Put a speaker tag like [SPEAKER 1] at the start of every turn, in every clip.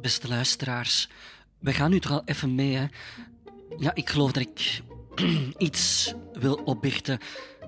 [SPEAKER 1] beste luisteraars. We gaan nu toch al even mee, hè? Ja, ik geloof dat ik iets wil opbiechten.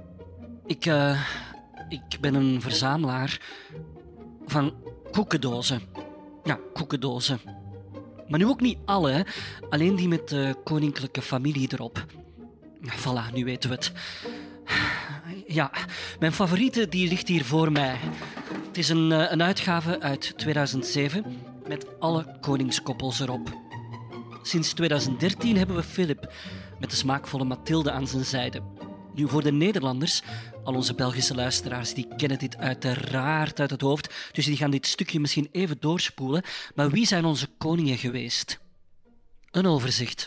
[SPEAKER 1] Ik ben een verzamelaar van koekendozen. Ja, koekendozen. Maar nu ook niet alle, hè? Alleen die met de koninklijke familie erop. Voilà, nu weten we het. Ja, mijn favoriete die ligt hier voor mij. Het is een uitgave uit 2007 met alle koningskoppels erop. Sinds 2013 hebben we Philip met de smaakvolle Mathilde aan zijn zijde. Nu, voor de Nederlanders, al onze Belgische luisteraars, die kennen dit uiteraard uit het hoofd, dus die gaan dit stukje misschien even doorspoelen. Maar wie zijn onze koningen geweest? Een overzicht.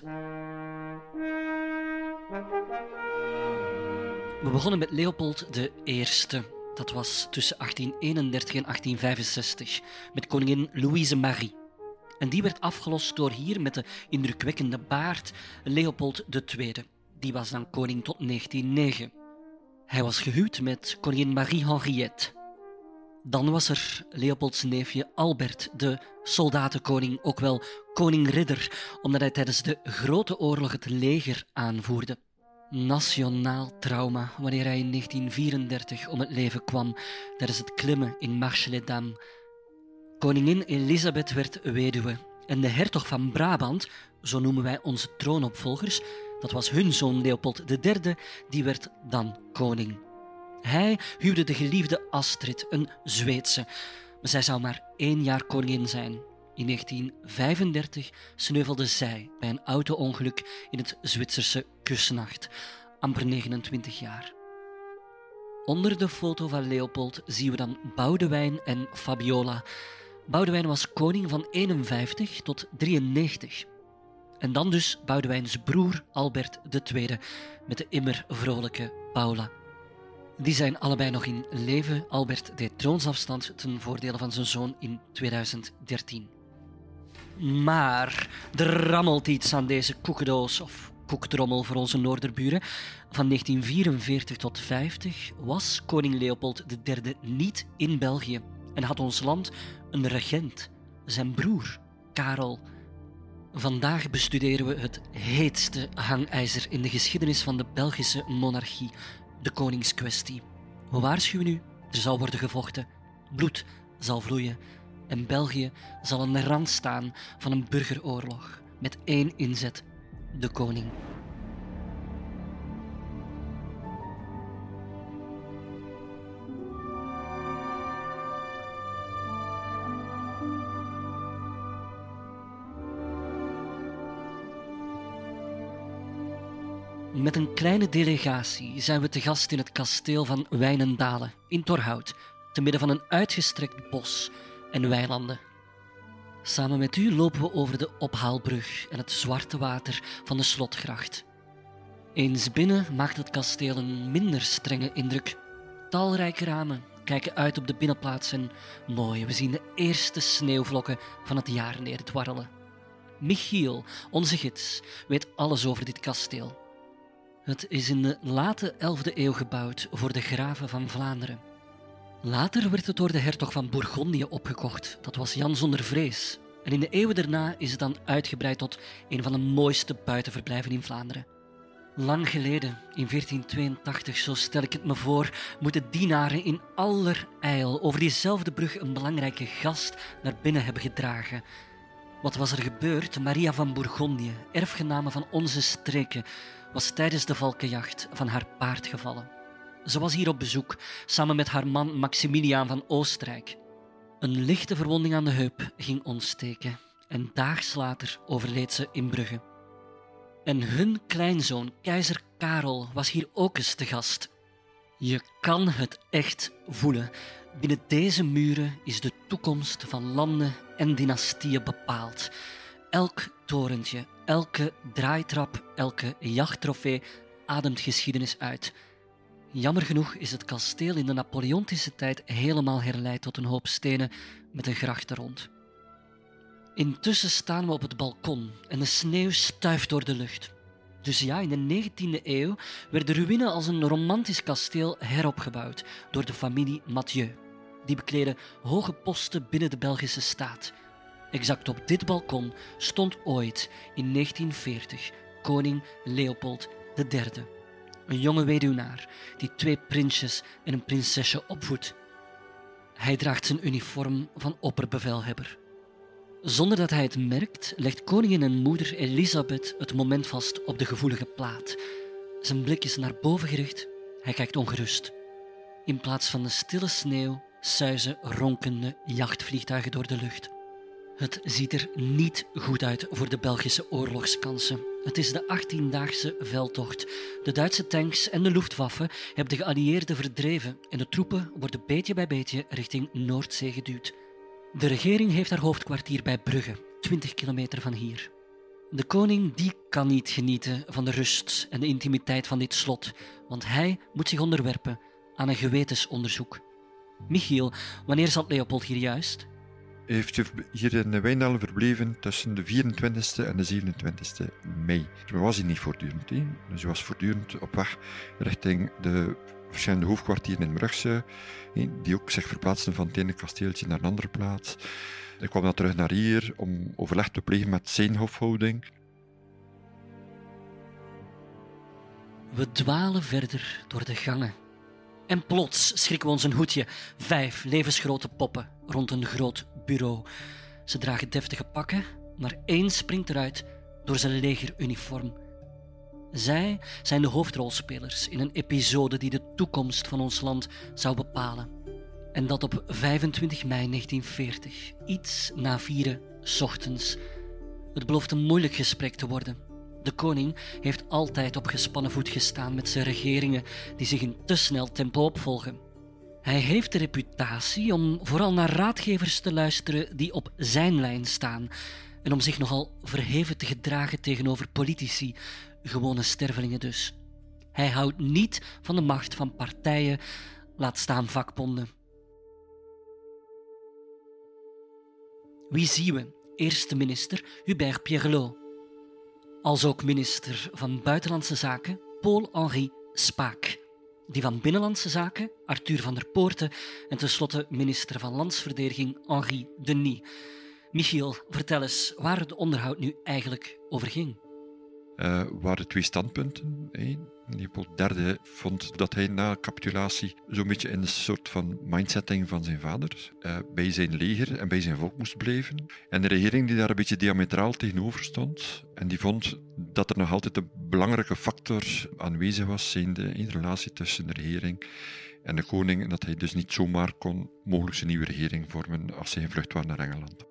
[SPEAKER 1] We begonnen met Leopold I. Dat was tussen 1831 en 1865, met koningin Louise Marie. En die werd afgelost door hier met de indrukwekkende baard Leopold II. Die was dan koning tot 1909. Hij was gehuwd met koningin Marie-Henriette. Dan was er Leopolds neefje Albert, de soldatenkoning, ook wel koning-ridder, omdat hij tijdens de Grote Oorlog het leger aanvoerde. Nationaal trauma wanneer hij in 1934 om het leven kwam tijdens het klimmen in Marche-les-Dames. Koningin Elisabeth werd weduwe en de hertog van Brabant, zo noemen wij onze troonopvolgers, dat was hun zoon Leopold III, die werd dan koning. Hij huwde de geliefde Astrid, een Zweedse, maar zij zou maar 1 jaar koningin zijn. In 1935 sneuvelde zij bij een auto-ongeluk in het Zwitserse Kusnacht, amper 29 jaar. Onder de foto van Leopold zien we dan Boudewijn en Fabiola. Boudewijn was koning van 51 tot 93. En dan dus Boudewijns broer Albert II met de immer vrolijke Paula. Die zijn allebei nog in leven. Albert deed troonsafstand ten voordele van zijn zoon in 2013. Maar er rammelt iets aan deze koekendoos, of koektrommel voor onze noorderburen. Van 1944 tot 50 was koning Leopold III niet in België en had ons land een regent, zijn broer, Karel. Vandaag bestuderen we het heetste hangijzer in de geschiedenis van de Belgische monarchie, de koningskwestie. We waarschuwen u, er zal worden gevochten, bloed zal vloeien en België zal aan de rand staan van een burgeroorlog met 1 inzet, de koning. Met een kleine delegatie zijn we te gast in het kasteel van Wijnendale in Torhout, te midden van een uitgestrekt bos en weilanden. Samen met u lopen we over de ophaalbrug en het zwarte water van de slotgracht. Eens binnen maakt het kasteel een minder strenge indruk. Talrijke ramen kijken uit op de binnenplaats en mooi, we zien de eerste sneeuwvlokken van het jaar neerdwarrelen. Michiel, onze gids, weet alles over dit kasteel. Het is in de late 11e eeuw gebouwd voor de graven van Vlaanderen. Later werd het door de hertog van Bourgondië opgekocht, dat was Jan zonder vrees. En in de eeuwen daarna is het dan uitgebreid tot een van de mooiste buitenverblijven in Vlaanderen. Lang geleden, in 1482, zo stel ik het me voor, moeten dienaren in allerijl over diezelfde brug een belangrijke gast naar binnen hebben gedragen. Wat was er gebeurd? Maria van Bourgondië, erfgename van onze streken, was tijdens de valkenjacht van haar paard gevallen. Ze was hier op bezoek, samen met haar man Maximiliaan van Oostenrijk. Een lichte verwonding aan de heup ging ontsteken en daags later overleed ze in Brugge. En hun kleinzoon, keizer Karel, was hier ook eens te gast. Je kan het echt voelen. Binnen deze muren is de toekomst van landen en dynastieën bepaald. Elk torentje, elke draaitrap, elke jachttrofee ademt geschiedenis uit. Jammer genoeg is het kasteel in de Napoleontische tijd helemaal herleid tot een hoop stenen met een gracht er rond. Intussen staan we op het balkon en de sneeuw stuift door de lucht. Dus ja, in de 19e eeuw werd de ruïne als een romantisch kasteel heropgebouwd door de familie Mathieu. Die bekleden hoge posten binnen de Belgische staat. Exact op dit balkon stond ooit in 1940 koning Leopold III. Een jonge weduwnaar die 2 prinsjes en een prinsesje opvoedt. Hij draagt zijn uniform van opperbevelhebber. Zonder dat hij het merkt, legt koningin en moeder Elisabeth het moment vast op de gevoelige plaat. Zijn blik is naar boven gericht. Hij kijkt ongerust. In plaats van de stille sneeuw suizen ronkende jachtvliegtuigen door de lucht. Het ziet er niet goed uit voor de Belgische oorlogskansen. Het is de 18-daagse veldtocht. De Duitse tanks en de Luftwaffe hebben de geallieerden verdreven en de troepen worden beetje bij beetje richting Noordzee geduwd. De regering heeft haar hoofdkwartier bij Brugge, 20 kilometer van hier. De koning die kan niet genieten van de rust en de intimiteit van dit slot, want hij moet zich onderwerpen aan een gewetensonderzoek. Michiel, wanneer zat Leopold hier juist?
[SPEAKER 2] Hij heeft hier in Wijndalen verbleven tussen de 24e en de 27e mei. Maar was hij niet voortdurend. Dus hij was voortdurend op weg richting de verschillende hoofdkwartieren in Brugse, die ook zich verplaatsten van het ene kasteeltje naar een andere plaats. Hij kwam dan terug naar hier om overleg te plegen met zijn hofhouding.
[SPEAKER 1] We dwalen verder door de gangen. En plots schrikken we ons een hoedje. 5 levensgrote poppen rond een groot bureau. Ze dragen deftige pakken, maar 1 springt eruit door zijn legeruniform. Zij zijn de hoofdrolspelers in een episode die de toekomst van ons land zou bepalen. En dat op 25 mei 1940, iets na 4 ochtends. Het belooft een moeilijk gesprek te worden. De koning heeft altijd op gespannen voet gestaan met zijn regeringen die zich in te snel tempo opvolgen. Hij heeft de reputatie om vooral naar raadgevers te luisteren die op zijn lijn staan en om zich nogal verheven te gedragen tegenover politici, gewone stervelingen dus. Hij houdt niet van de macht van partijen, laat staan vakbonden. Wie zien we? Eerste minister Hubert Pierrelot. Als ook minister van Buitenlandse Zaken Paul-Henri Spaak. Die van Binnenlandse Zaken Arthur van der Poorten en tenslotte minister van Landsverdediging Henri Denis. Michiel, vertel eens waar het onderhoud nu eigenlijk over ging.
[SPEAKER 2] Waren 2 standpunten. Leopold III vond dat hij na capitulatie zo'n beetje in een soort van mindsetting van zijn vader bij zijn leger en bij zijn volk moest blijven. En de regering die daar een beetje diametraal tegenover stond en die vond dat er nog altijd een belangrijke factor aanwezig was, zijnde in de relatie tussen de regering en de koning, en dat hij dus niet zomaar kon mogelijk een nieuwe regering vormen als hij gevlucht was naar Engeland.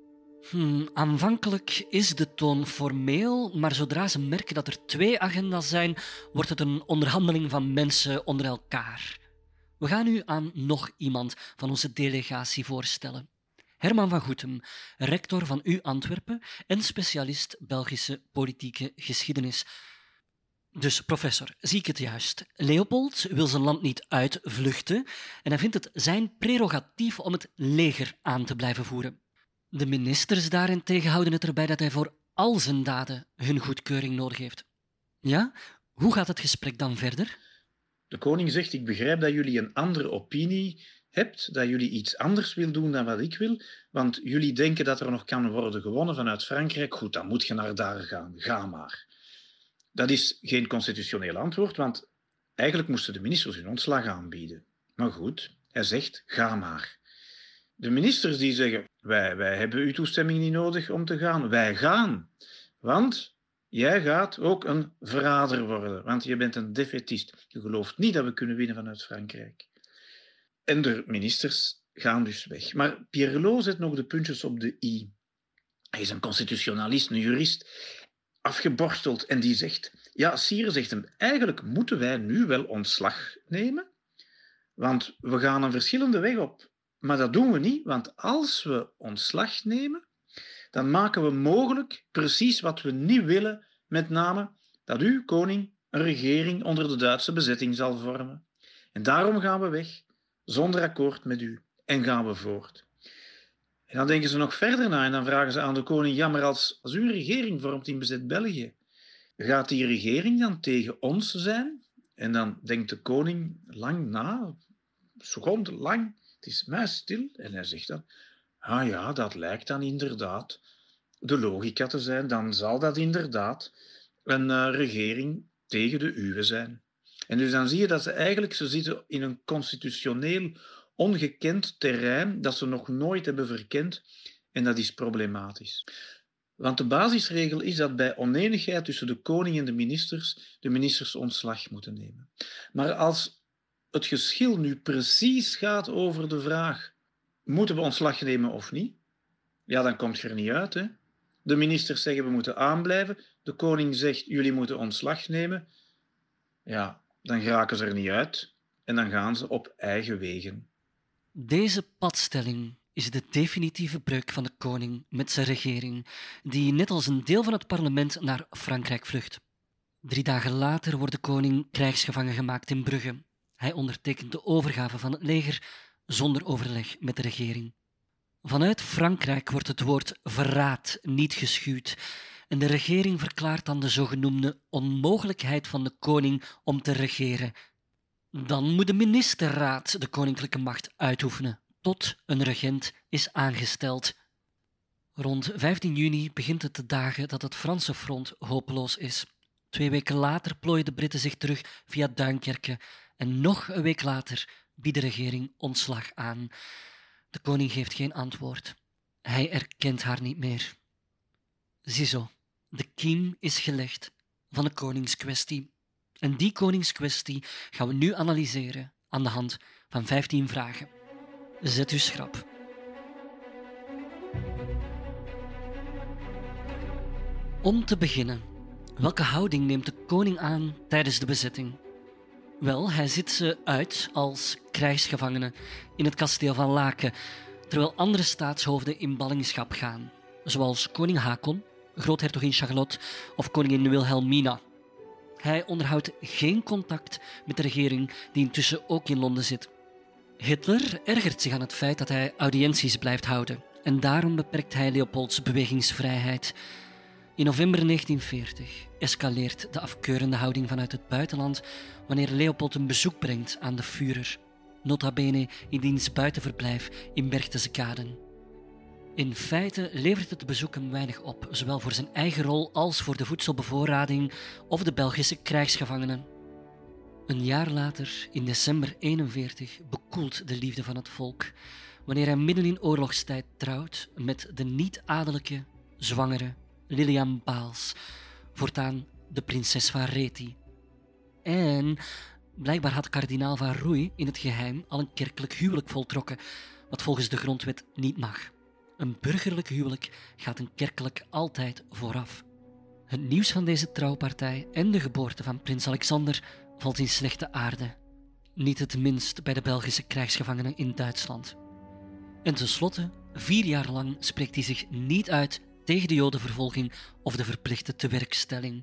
[SPEAKER 1] Aanvankelijk is de toon formeel, maar zodra ze merken dat er 2 agenda's zijn, wordt het een onderhandeling van mensen onder elkaar. We gaan u aan nog iemand van onze delegatie voorstellen. Herman van Goethem, rector van U Antwerpen en specialist Belgische politieke geschiedenis. Dus professor, zie ik het juist? Leopold wil zijn land niet uitvluchten en hij vindt het zijn prerogatief om het leger aan te blijven voeren. De ministers daarentegen houden het erbij dat hij voor al zijn daden hun goedkeuring nodig heeft. Ja? Hoe gaat het gesprek dan verder?
[SPEAKER 3] De koning zegt, ik begrijp dat jullie een andere opinie hebt, dat jullie iets anders wil doen dan wat ik wil, want jullie denken dat er nog kan worden gewonnen vanuit Frankrijk. Goed, dan moet je naar daar gaan. Ga maar. Dat is geen constitutioneel antwoord, want eigenlijk moesten de ministers hun ontslag aanbieden. Maar goed, hij zegt, ga maar. De ministers die zeggen, wij hebben uw toestemming niet nodig om te gaan. Wij gaan, want jij gaat ook een verrader worden, want je bent een defetist. Je gelooft niet dat we kunnen winnen vanuit Frankrijk. En de ministers gaan dus weg. Maar Pierrelot zet nog de puntjes op de i. Hij is een constitutionalist, een jurist, afgeborsteld, en die zegt, ja, Sire, zegt hem, eigenlijk moeten wij nu wel ontslag nemen, want we gaan een verschillende weg op. Maar dat doen we niet, want als we ontslag nemen, dan maken we mogelijk precies wat we niet willen, met name dat u, koning, een regering onder de Duitse bezetting zal vormen. En daarom gaan we weg, zonder akkoord met u, en gaan we voort. En dan denken ze nog verder na en dan vragen ze aan de koning, ja, maar als u een regering vormt in bezet België, gaat die regering dan tegen ons zijn? En dan denkt de koning lang na, seconden lang, het is muisstil, en hij zegt dan, Ah ja, dat lijkt dan inderdaad de logica te zijn. Dan zal dat inderdaad een regering tegen de uwe zijn. En dus dan zie je dat ze zitten in een constitutioneel ongekend terrein dat ze nog nooit hebben verkend en dat is problematisch. Want de basisregel is dat bij onenigheid tussen de koning en de ministers ontslag moeten nemen. Maar als het geschil nu precies gaat over de vraag: moeten we ontslag nemen of niet? Ja, dan komt je er niet uit. Hè? De ministers zeggen we moeten aanblijven. De koning zegt jullie moeten ontslag nemen. Ja, dan geraken ze er niet uit en dan gaan ze op eigen wegen.
[SPEAKER 1] Deze padstelling is de definitieve breuk van de koning met zijn regering, die net als een deel van het parlement naar Frankrijk vlucht. 3 dagen later wordt de koning krijgsgevangen gemaakt in Brugge. Hij ondertekent de overgave van het leger zonder overleg met de regering. Vanuit Frankrijk wordt het woord verraad niet geschuwd en de regering verklaart dan de zogenoemde onmogelijkheid van de koning om te regeren. Dan moet de ministerraad de koninklijke macht uitoefenen, tot een regent is aangesteld. Rond 15 juni begint het te dagen dat het Franse front hopeloos is. 2 weken later plooien de Britten zich terug via Duinkerke en nog een week later biedt de regering ontslag aan. De koning geeft geen antwoord. Hij erkent haar niet meer. Ziezo, de kiem is gelegd van de koningskwestie. En die koningskwestie gaan we nu analyseren aan de hand van 15 vragen. Zet u schrap. Om te beginnen, welke houding neemt de koning aan tijdens de bezetting? Wel, hij zit ze uit als krijgsgevangene in het kasteel van Laken, terwijl andere staatshoofden in ballingschap gaan, zoals koning Hakon, groothertogin Charlotte of koningin Wilhelmina. Hij onderhoudt geen contact met de regering die intussen ook in Londen zit. Hitler ergert zich aan het feit dat hij audiënties blijft houden en daarom beperkt hij Leopolds bewegingsvrijheid. In november 1940 escaleert de afkeurende houding vanuit het buitenland wanneer Leopold een bezoek brengt aan de Führer, nota bene in diens buitenverblijf in Berchtesgaden. In feite levert het bezoek hem weinig op, zowel voor zijn eigen rol als voor de voedselbevoorrading of de Belgische krijgsgevangenen. Een jaar later, in december 1941, bekoelt de liefde van het volk wanneer hij midden in oorlogstijd trouwt met de niet-adellijke, zwangere Lilian Baals, voortaan de prinses van Reti. En blijkbaar had kardinaal van Rouy in het geheim al een kerkelijk huwelijk voltrokken, wat volgens de grondwet niet mag. Een burgerlijk huwelijk gaat een kerkelijk altijd vooraf. Het nieuws van deze trouwpartij en de geboorte van prins Alexander valt in slechte aarde. Niet het minst bij de Belgische krijgsgevangenen in Duitsland. En tenslotte, 4 jaar lang spreekt hij zich niet uit tegen de Jodenvervolging of de verplichte tewerkstelling.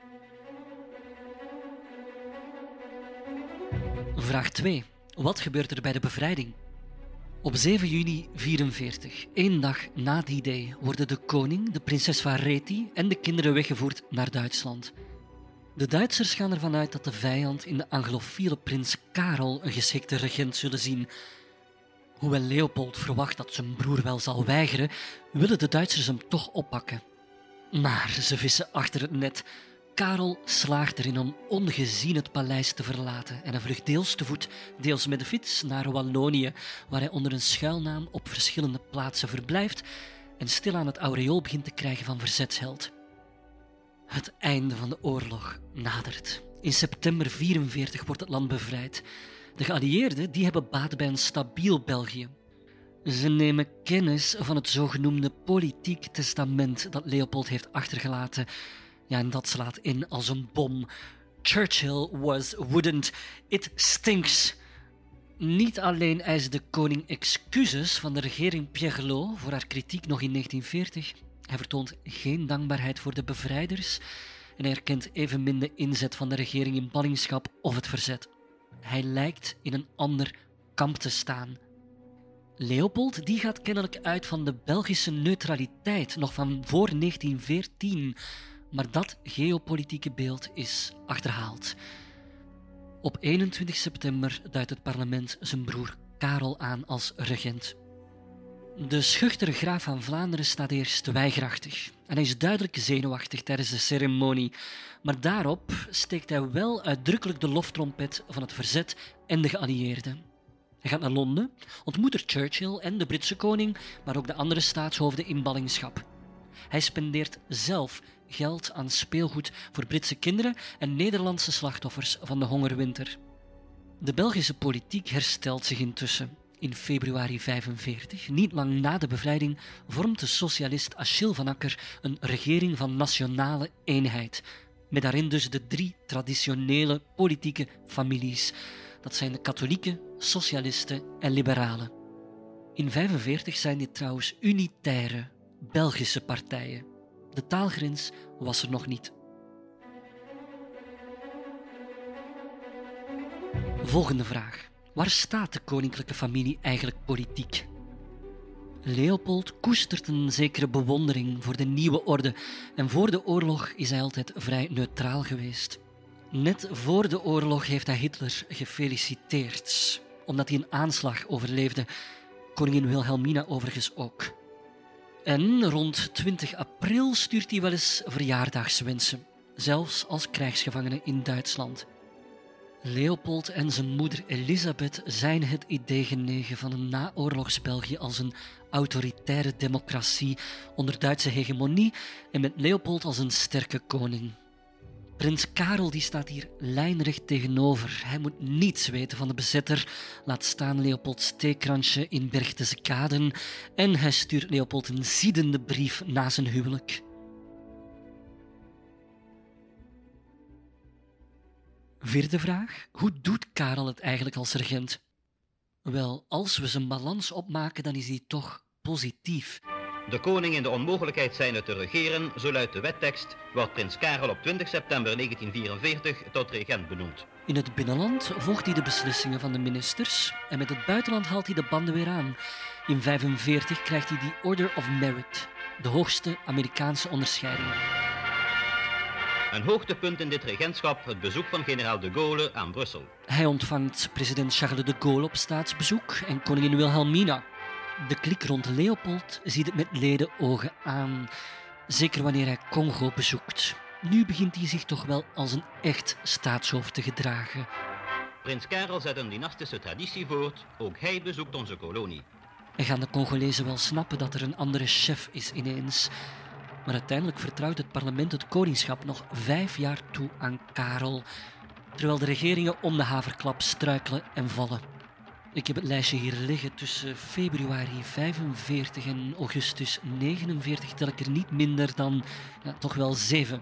[SPEAKER 1] Vraag 2. Wat gebeurt er bij de bevrijding? Op 7 juni 1944, 1 dag na die day, worden de koning, de prinses van Reti en de kinderen weggevoerd naar Duitsland. De Duitsers gaan ervan uit dat de vijand in de anglofiele prins Karel een geschikte regent zullen zien. Hoewel Leopold verwacht dat zijn broer wel zal weigeren, willen de Duitsers hem toch oppakken. Maar ze vissen achter het net. Karel slaagt erin om ongezien het paleis te verlaten en hij vlucht deels te voet, deels met de fiets naar Wallonië, waar hij onder een schuilnaam op verschillende plaatsen verblijft en stilaan het aureool begint te krijgen van verzetsheld. Het einde van de oorlog nadert. In september 1944 wordt het land bevrijd. De geallieerden die hebben baat bij een stabiel België. Ze nemen kennis van het zogenoemde politiek testament dat Leopold heeft achtergelaten. Ja, en dat slaat in als een bom. Churchill was wouldn't. It stinks. Niet alleen eist de koning excuses van de regering Piergelot voor haar kritiek nog in 1940. Hij vertoont geen dankbaarheid voor de bevrijders en hij erkent evenmin de inzet van de regering in ballingschap of het verzet. Hij lijkt in een ander kamp te staan. Leopold die gaat kennelijk uit van de Belgische neutraliteit nog van voor 1914, maar dat geopolitieke beeld is achterhaald. Op 21 september duidt het parlement zijn broer Karel aan als regent. De schuchtere graaf van Vlaanderen staat eerst weigerachtig en hij is duidelijk zenuwachtig tijdens de ceremonie. Maar daarop steekt hij wel uitdrukkelijk de loftrompet van het verzet en de geallieerden. Hij gaat naar Londen, ontmoet er Churchill en de Britse koning, maar ook de andere staatshoofden in ballingschap. Hij spendeert zelf geld aan speelgoed voor Britse kinderen en Nederlandse slachtoffers van de hongerwinter. De Belgische politiek herstelt zich intussen. In februari 1945, niet lang na de bevrijding, vormt de socialist Achille van Acker een regering van nationale eenheid. Met daarin dus de 3 traditionele politieke families. Dat zijn de katholieken, socialisten en liberalen. In 1945 zijn dit trouwens unitaire Belgische partijen. De taalgrens was er nog niet. Volgende vraag. Waar staat de koninklijke familie eigenlijk politiek? Leopold koestert een zekere bewondering voor de nieuwe orde en voor de oorlog is hij altijd vrij neutraal geweest. Net voor de oorlog heeft hij Hitler gefeliciteerd, omdat hij een aanslag overleefde. Koningin Wilhelmina overigens ook. En rond 20 april stuurt hij wel eens verjaardagswensen, zelfs als krijgsgevangene in Duitsland. Leopold en zijn moeder Elisabeth zijn het idee genegen van een naoorlogs België als een autoritaire democratie onder Duitse hegemonie en met Leopold als een sterke koning. Prins Karel die staat hier lijnrecht tegenover. Hij moet niets weten van de bezetter, laat staan Leopolds theekransje in Berchtesgaden Kaden en hij stuurt Leopold een ziedende brief na zijn huwelijk. Vierde vraag. Hoe doet Karel het eigenlijk als regent? Wel, als we zijn balans opmaken, dan is die toch positief.
[SPEAKER 4] De koning in de onmogelijkheid zijnde te regeren, zo luidt de wettekst, wordt prins Karel op 20 september 1944 tot regent benoemd.
[SPEAKER 1] In het binnenland volgt hij de beslissingen van de ministers en met het buitenland haalt hij de banden weer aan. In 1945 krijgt hij die Order of Merit, de hoogste Amerikaanse onderscheiding.
[SPEAKER 4] Een hoogtepunt in dit regentschap het bezoek van generaal de Gaulle aan Brussel.
[SPEAKER 1] Hij ontvangt president Charles de Gaulle op staatsbezoek en koningin Wilhelmina. De kliek rond Leopold ziet het met leden ogen aan, zeker wanneer hij Congo bezoekt. Nu begint hij zich toch wel als een echt staatshoofd te gedragen.
[SPEAKER 4] Prins Karel zet een dynastische traditie voort, ook hij bezoekt onze kolonie.
[SPEAKER 1] En gaan de Congolezen wel snappen dat er een andere chef is ineens. Maar uiteindelijk vertrouwt het parlement het koningschap nog 5 jaar toe aan Karel, terwijl de regeringen om de haverklap struikelen en vallen. Ik heb het lijstje hier liggen. Tussen februari 45 en augustus 49 tel ik er niet minder dan toch wel 7.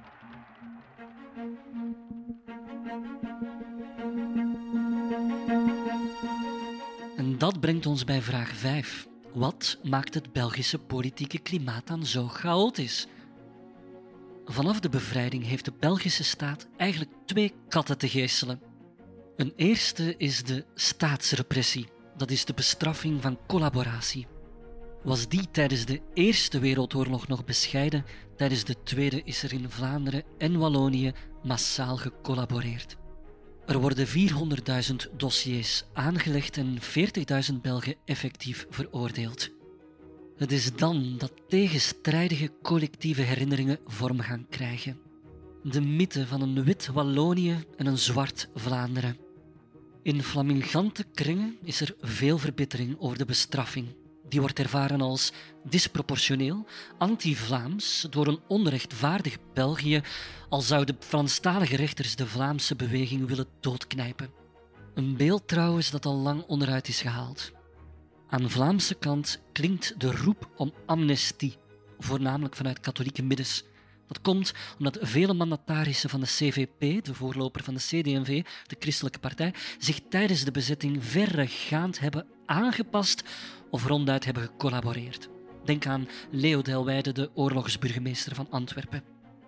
[SPEAKER 1] En dat brengt ons bij vraag 5. Wat maakt het Belgische politieke klimaat dan zo chaotisch? Vanaf de bevrijding heeft de Belgische staat eigenlijk 2 katten te geeselen. Een eerste is de staatsrepressie, dat is de bestraffing van collaboratie. Was die tijdens de Eerste Wereldoorlog nog bescheiden, tijdens de Tweede is er in Vlaanderen en Wallonië massaal gecollaboreerd. Er worden 400.000 dossiers aangelegd en 40.000 Belgen effectief veroordeeld. Het is dan dat tegenstrijdige collectieve herinneringen vorm gaan krijgen. De mythe van een wit Wallonië en een zwart Vlaanderen. In flamingante kringen is er veel verbittering over de bestraffing. Die wordt ervaren als disproportioneel, anti-Vlaams, door een onrechtvaardig België, al zouden Franstalige rechters de Vlaamse beweging willen doodknijpen. Een beeld trouwens dat al lang onderuit is gehaald. Aan Vlaamse kant klinkt de roep om amnestie, voornamelijk vanuit katholieke middens. Dat komt omdat vele mandatarissen van de CVP, de voorloper van de CD&V, de christelijke partij, zich tijdens de bezetting verregaand hebben aangepast of ronduit hebben gecollaboreerd. Denk aan Leo Delwijde, de oorlogsburgemeester van Antwerpen.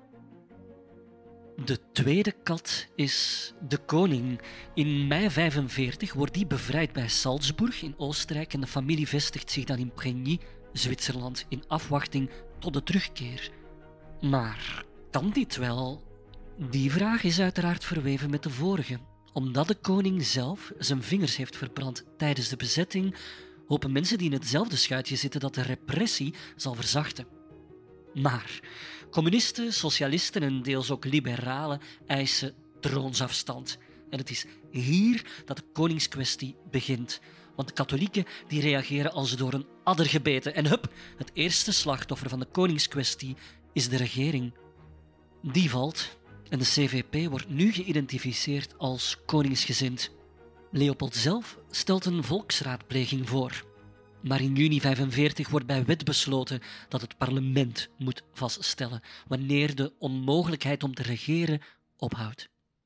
[SPEAKER 1] De tweede kat is de koning. In mei 1945 wordt die bevrijd bij Salzburg in Oostenrijk en de familie vestigt zich dan in Prigny, Zwitserland, in afwachting tot de terugkeer. Maar kan dit wel? Die vraag is uiteraard verweven met de vorige. Omdat de koning zelf zijn vingers heeft verbrand tijdens de bezetting, hopen mensen die in hetzelfde schuitje zitten dat de repressie zal verzachten. Maar communisten, socialisten en deels ook liberalen eisen troonsafstand. En het is hier dat de koningskwestie begint. Want de katholieken die reageren als door een adder gebeten. En hup, het eerste slachtoffer van de koningskwestie is de regering. Die valt en de CVP wordt nu geïdentificeerd als koningsgezind. Leopold zelf stelt een volksraadpleging voor. Maar in juni 1945 wordt bij wet besloten dat het parlement moet vaststellen wanneer de onmogelijkheid om te regeren ophoudt.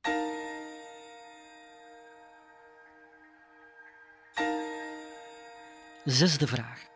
[SPEAKER 1] Zesde vraag.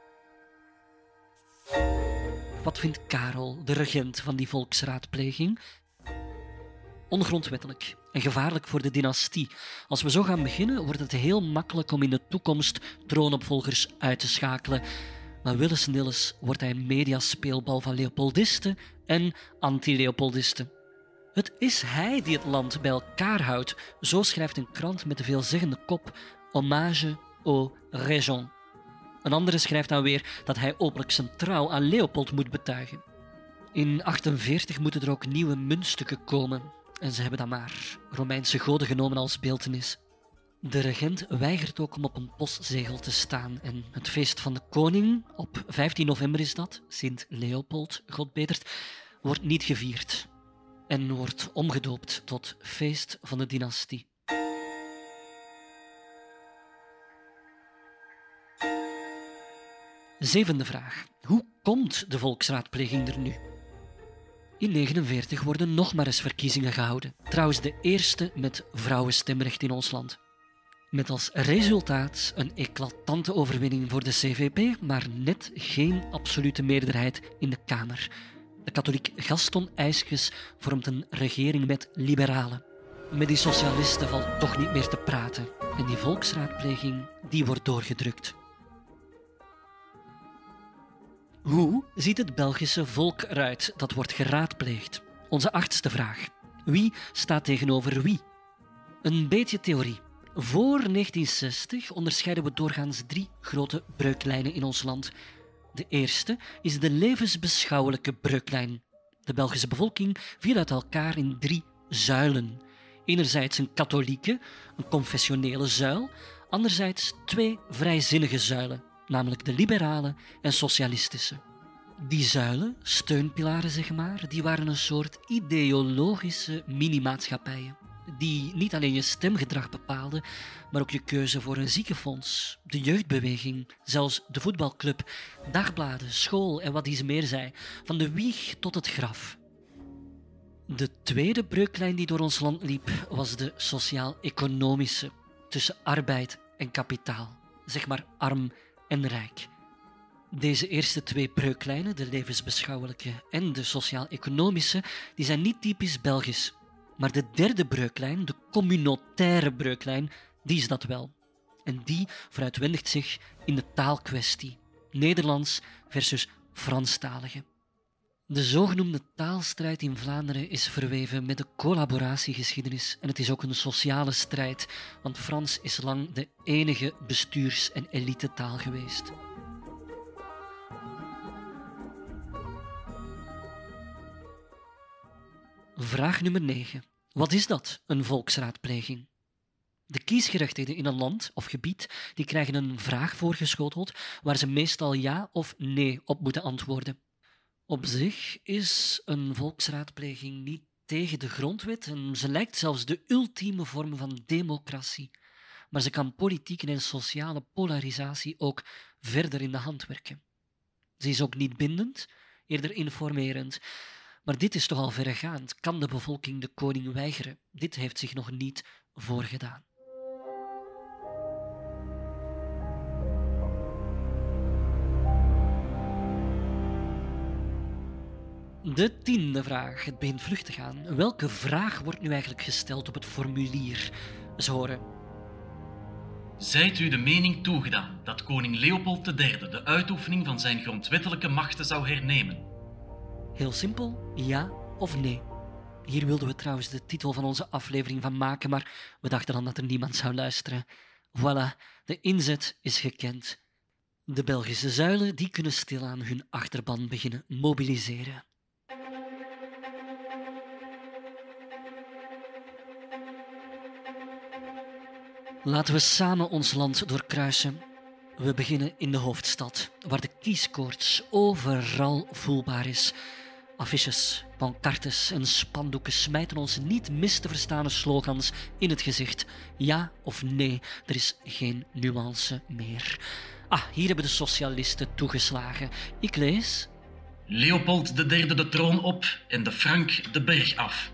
[SPEAKER 1] Wat vindt Karel, de regent van die volksraadpleging? Ongrondwettelijk en gevaarlijk voor de dynastie. Als we zo gaan beginnen, wordt het heel makkelijk om in de toekomst troonopvolgers uit te schakelen. Maar willens-nillens wordt hij een mediaspeelbal van Leopoldisten en anti-Leopoldisten. Het is hij die het land bij elkaar houdt. Zo schrijft een krant met de veelzeggende kop Hommage au Régent. Een andere schrijft dan weer dat hij openlijk zijn trouw aan Leopold moet betuigen. In 1848 moeten er ook nieuwe muntstukken komen. En ze hebben dan maar Romeinse goden genomen als beeltenis. De regent weigert ook om op een postzegel te staan. En het feest van de koning, op 15 november is dat, Sint Leopold, God betert, wordt niet gevierd. En wordt omgedoopt tot feest van de dynastie. Zevende vraag. Hoe komt de volksraadpleging er nu? In 1949 worden nog maar eens verkiezingen gehouden. Trouwens de eerste met vrouwenstemrecht in ons land. Met als resultaat een eclatante overwinning voor de CVP, maar net geen absolute meerderheid in de Kamer. De katholiek Gaston Eyskens vormt een regering met liberalen. Met die socialisten valt toch niet meer te praten. En die volksraadpleging die wordt doorgedrukt. Hoe ziet het Belgische volk eruit dat wordt geraadpleegd? Onze 8e vraag. Wie staat tegenover wie? Een beetje theorie. Voor 1960 onderscheiden we doorgaans 3 grote breuklijnen in ons land. De eerste is de levensbeschouwelijke breuklijn. De Belgische bevolking viel uit elkaar in 3 zuilen. Enerzijds een katholieke, een confessionele zuil, anderzijds 2 vrijzinnige zuilen, namelijk de liberale en socialistische. Die zuilen, steunpilaren zeg maar, die waren een soort ideologische mini-maatschappijen, die niet alleen je stemgedrag bepaalden, maar ook je keuze voor een ziekenfonds, de jeugdbeweging, zelfs de voetbalclub, dagbladen, school en wat die ze meer zei, van de wieg tot het graf. De tweede breuklijn die door ons land liep, was de sociaal-economische, tussen arbeid en kapitaal, zeg maar arm en rijk. Deze eerste 2 breuklijnen, de levensbeschouwelijke en de sociaal-economische, die zijn niet typisch Belgisch. Maar de derde breuklijn, de communautaire breuklijn, die is dat wel. En die veruitwendigt zich in de taalkwestie. Nederlands versus Franstaligen. De zogenoemde taalstrijd in Vlaanderen is verweven met de collaboratiegeschiedenis en het is ook een sociale strijd, want Frans is lang de enige bestuurs- en elitetaal geweest. Vraag nummer 9. Wat is dat, een volksraadpleging? De kiesgerechtigden in een land of gebied die krijgen een vraag voorgeschoteld waar ze meestal ja of nee op moeten antwoorden. Op zich is een volksraadpleging niet tegen de grondwet en ze lijkt zelfs de ultieme vorm van democratie. Maar ze kan politieke en sociale polarisatie ook verder in de hand werken. Ze is ook niet bindend, eerder informerend. Maar dit is toch al verregaand. Kan de bevolking de koning weigeren? Dit heeft zich nog niet voorgedaan. De 10e vraag. Het begint vlug te gaan. Welke vraag wordt nu eigenlijk gesteld op het formulier? Eens horen.
[SPEAKER 5] Zijt u de mening toegedaan dat koning Leopold III de uitoefening van zijn grondwettelijke machten zou hernemen?
[SPEAKER 1] Heel simpel, ja of nee. Hier wilden we trouwens de titel van onze aflevering van maken, maar we dachten dan dat er niemand zou luisteren. Voilà, de inzet is gekend. De Belgische zuilen die kunnen stilaan hun achterban beginnen mobiliseren. Laten we samen ons land doorkruisen. We beginnen in de hoofdstad, waar de kieskoorts overal voelbaar is. Affiches, pancartes en spandoeken smijten ons niet mis te verstane slogans in het gezicht. Ja of nee, er is geen nuance meer. Hier hebben de socialisten toegeslagen. Ik lees...
[SPEAKER 5] Leopold III de troon op en de Frank de berg af.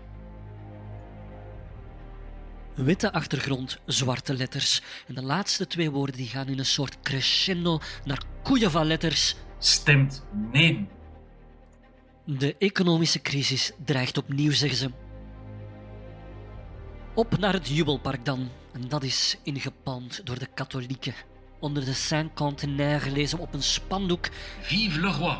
[SPEAKER 1] Witte achtergrond, zwarte letters. En de laatste twee woorden die gaan in een soort crescendo naar koeien van letters.
[SPEAKER 5] Stemt nee.
[SPEAKER 1] De economische crisis dreigt opnieuw, zeggen ze. Op naar het jubelpark dan. En dat is ingepalmd door de katholieken. Onder de Saint-Cantenaire lezen we op een spandoek...
[SPEAKER 5] Vive le roi.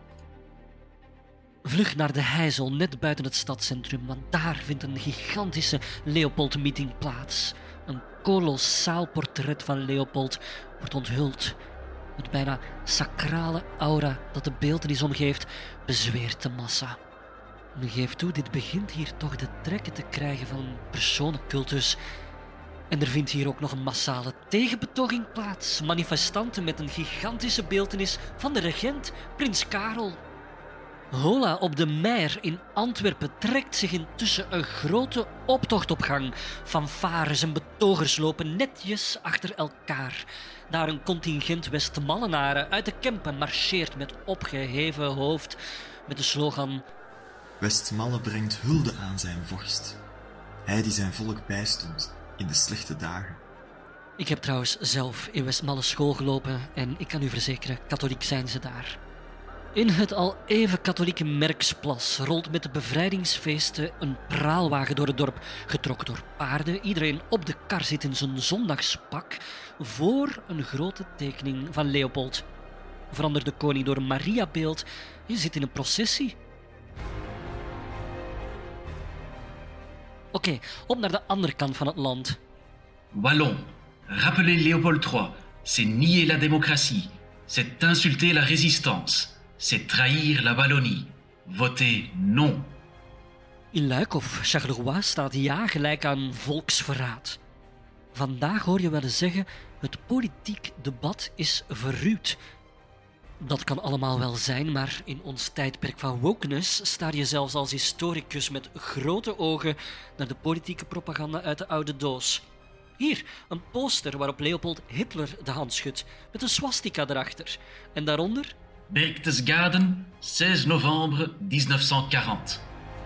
[SPEAKER 1] Vlug naar de Heizel, net buiten het stadscentrum, want daar vindt een gigantische Leopold-meeting plaats. Een kolossaal portret van Leopold wordt onthuld. Het bijna sacrale aura dat de beeltenis omgeeft, bezweert de massa. En geef toe, dit begint hier toch de trekken te krijgen van een personencultus. En er vindt hier ook nog een massale tegenbetoging plaats. Manifestanten met een gigantische beeltenis van de regent, prins Karel. Hola op de Meer in Antwerpen trekt zich intussen een grote optocht op gang. Fanfares en betogers lopen netjes achter elkaar. Daar een contingent Westmallenaren uit de Kempen marcheert met opgeheven hoofd met de slogan...
[SPEAKER 6] Westmalle brengt hulde aan zijn vorst. Hij die zijn volk bijstond in de slechte dagen.
[SPEAKER 1] Ik heb trouwens zelf in Westmalle school gelopen en ik kan u verzekeren, katholiek zijn ze daar. In het al even katholieke Merksplas rolt met de bevrijdingsfeesten een praalwagen door het dorp, getrokken door paarden. Iedereen op de kar zit in zijn zondagspak voor een grote tekening van Leopold. Verandert de koning door een Mariabeeld en zit in een processie. Oké, op naar de andere kant van het land.
[SPEAKER 5] Wallon, rappelez Léopold III. C'est nier la démocratie. C'est insulter la résistance. C'est trahir la Wallonie. Votez non.
[SPEAKER 1] In Luik of Charleroi staat ja gelijk aan volksverraad. Vandaag hoor je wel eens zeggen, het politiek debat is verruwd. Dat kan allemaal wel zijn, maar in ons tijdperk van wokeness staar je zelfs als historicus met grote ogen naar de politieke propaganda uit de oude doos. Hier, een poster waarop Leopold Hitler de hand schudt, met een swastika erachter. En daaronder...
[SPEAKER 5] Berchtesgaden, 16 novembre 1940.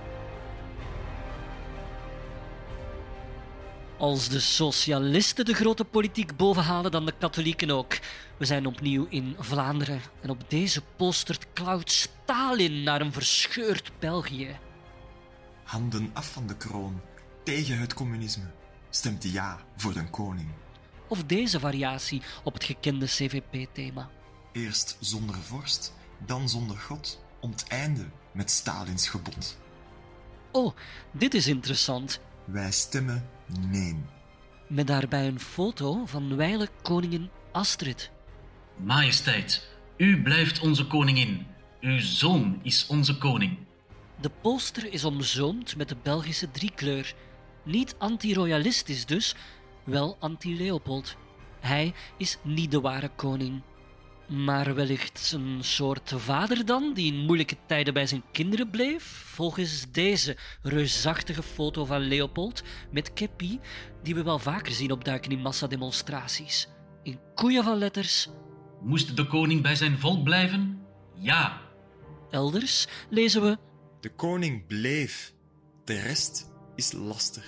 [SPEAKER 1] Als de socialisten de grote politiek bovenhalen, dan de katholieken ook. We zijn opnieuw in Vlaanderen en op deze poster klauwt Stalin naar een verscheurd België.
[SPEAKER 6] Handen af van de kroon, tegen het communisme. Stemt ja voor de koning.
[SPEAKER 1] Of deze variatie op het gekende CVP-thema.
[SPEAKER 6] Eerst zonder vorst, dan zonder God, om het einde met Stalins gebod.
[SPEAKER 1] Oh, dit is interessant.
[SPEAKER 6] Wij stemmen nee.
[SPEAKER 1] Met daarbij een foto van wijle koningin Astrid.
[SPEAKER 5] Majesteit, u blijft onze koningin. Uw zoon is onze koning.
[SPEAKER 1] De poster is omzoomd met de Belgische driekleur. Niet anti-royalistisch dus, wel anti-Leopold. Hij is niet de ware koning. Maar wellicht een soort vader dan, die in moeilijke tijden bij zijn kinderen bleef? Volgens deze reusachtige foto van Leopold met keppie, die we wel vaker zien opduiken in massademonstraties. In koeien van letters.
[SPEAKER 5] Moest de koning bij zijn volk blijven? Ja.
[SPEAKER 1] Elders lezen we...
[SPEAKER 6] De koning bleef. De rest is laster.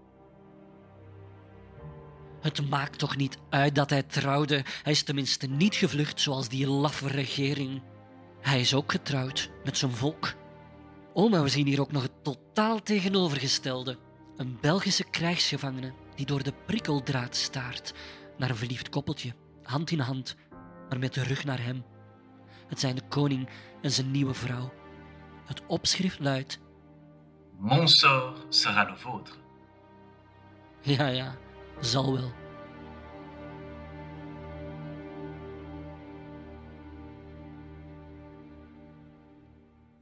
[SPEAKER 1] Het maakt toch niet uit dat hij trouwde. Hij is tenminste niet gevlucht zoals die laffe regering. Hij is ook getrouwd met zijn volk. Oh, maar we zien hier ook nog het totaal tegenovergestelde. Een Belgische krijgsgevangene die door de prikkeldraad staart naar een verliefd koppeltje, hand in hand, maar met de rug naar hem. Het zijn de koning en zijn nieuwe vrouw. Het opschrift luidt...
[SPEAKER 5] Mon sort sera le vôtre.
[SPEAKER 1] Ja, zal wel.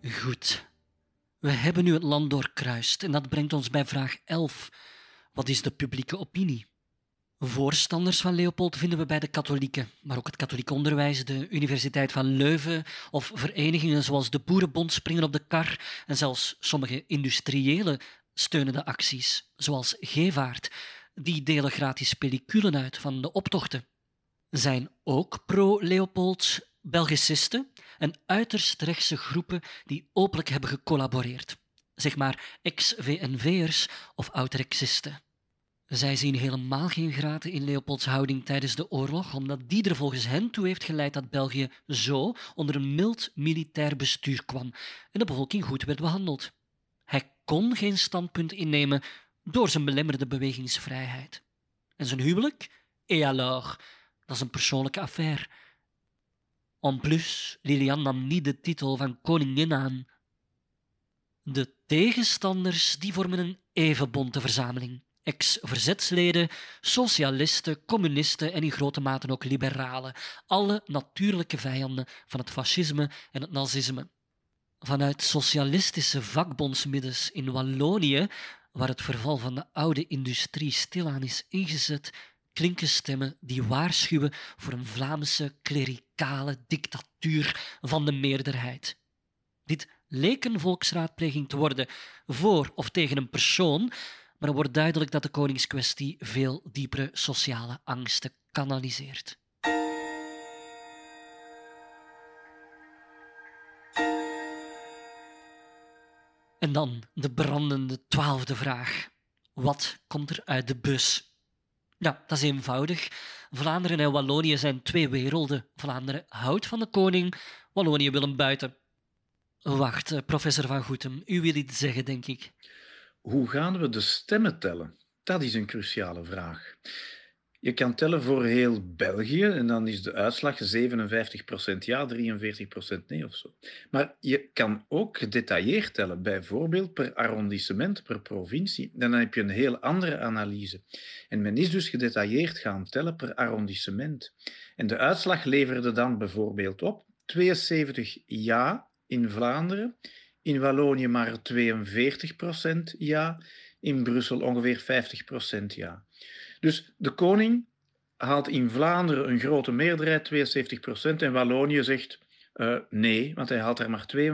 [SPEAKER 1] Goed. We hebben nu het land doorkruist en dat brengt ons bij vraag 11. Wat is de publieke opinie? Voorstanders van Leopold vinden we bij de katholieken, maar ook het katholiek onderwijs, de Universiteit van Leuven of verenigingen zoals de Boerenbond springen op de kar en zelfs sommige industriële steunen de acties, zoals Gevaert. Die delen gratis pelliculen uit van de optochten. Zijn ook pro-Leopold Belgicisten en uiterst rechtse groepen die openlijk hebben gecollaboreerd. Zeg maar ex-VNV'ers of oud-rexisten. Zij zien helemaal geen graten in Leopolds houding tijdens de oorlog, omdat die er volgens hen toe heeft geleid dat België zo onder een mild militair bestuur kwam en de bevolking goed werd behandeld. Hij kon geen standpunt innemen door zijn belemmerde bewegingsvrijheid. En zijn huwelijk? Et alors? Dat is een persoonlijke affaire. En plus, Liliane nam niet de titel van koningin aan. De tegenstanders die vormen een even bonte verzameling. Ex-verzetsleden, socialisten, communisten en in grote mate ook liberalen. Alle natuurlijke vijanden van het fascisme en het nazisme. Vanuit socialistische vakbondsmiddens in Wallonië, waar het verval van de oude industrie stilaan is ingezet, klinken stemmen die waarschuwen voor een Vlaamse klerikale dictatuur van de meerderheid. Dit leek een volksraadpleging te worden voor of tegen een persoon, maar er wordt duidelijk dat de koningskwestie veel diepere sociale angsten kanaliseert. En dan de brandende 12e vraag. Wat komt er uit de bus? Ja, dat is eenvoudig. Vlaanderen en Wallonië zijn twee werelden. Vlaanderen houdt van de koning, Wallonië wil hem buiten. Wacht, professor Van Goethem, u wil iets zeggen, denk ik.
[SPEAKER 3] Hoe gaan we de stemmen tellen? Dat is een cruciale vraag. Je kan tellen voor heel België en dan is de uitslag 57% ja, 43% nee of zo. Maar je kan ook gedetailleerd tellen, bijvoorbeeld per arrondissement, per provincie. Dan heb je een heel andere analyse. En men is dus gedetailleerd gaan tellen per arrondissement. En de uitslag leverde dan bijvoorbeeld op 72 ja in Vlaanderen, in Wallonië maar 42% ja, in Brussel ongeveer 50% ja. Dus de koning haalt in Vlaanderen een grote meerderheid, 72%, en Wallonië zegt nee, want hij haalt er maar 42%.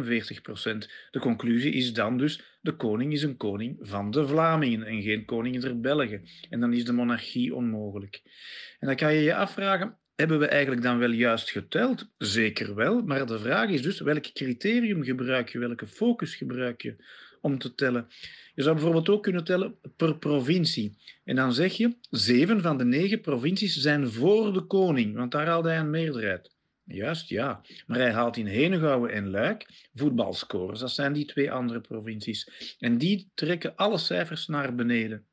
[SPEAKER 3] De conclusie is dan dus, de koning is een koning van de Vlamingen en geen koning der Belgen. En dan is de monarchie onmogelijk. En dan kan je je afvragen, hebben we eigenlijk dan wel juist geteld? Zeker wel, maar de vraag is dus, welk criterium gebruik je, welke focus gebruik je om te tellen? Je zou bijvoorbeeld ook kunnen tellen per provincie. En dan zeg je, 7 van de 9 provincies zijn voor de koning, want daar haalt hij een meerderheid. Juist, ja. Maar hij haalt in Henegouwen en Luik voetbalscores. Dat zijn die 2 andere provincies. En die trekken alle cijfers naar beneden.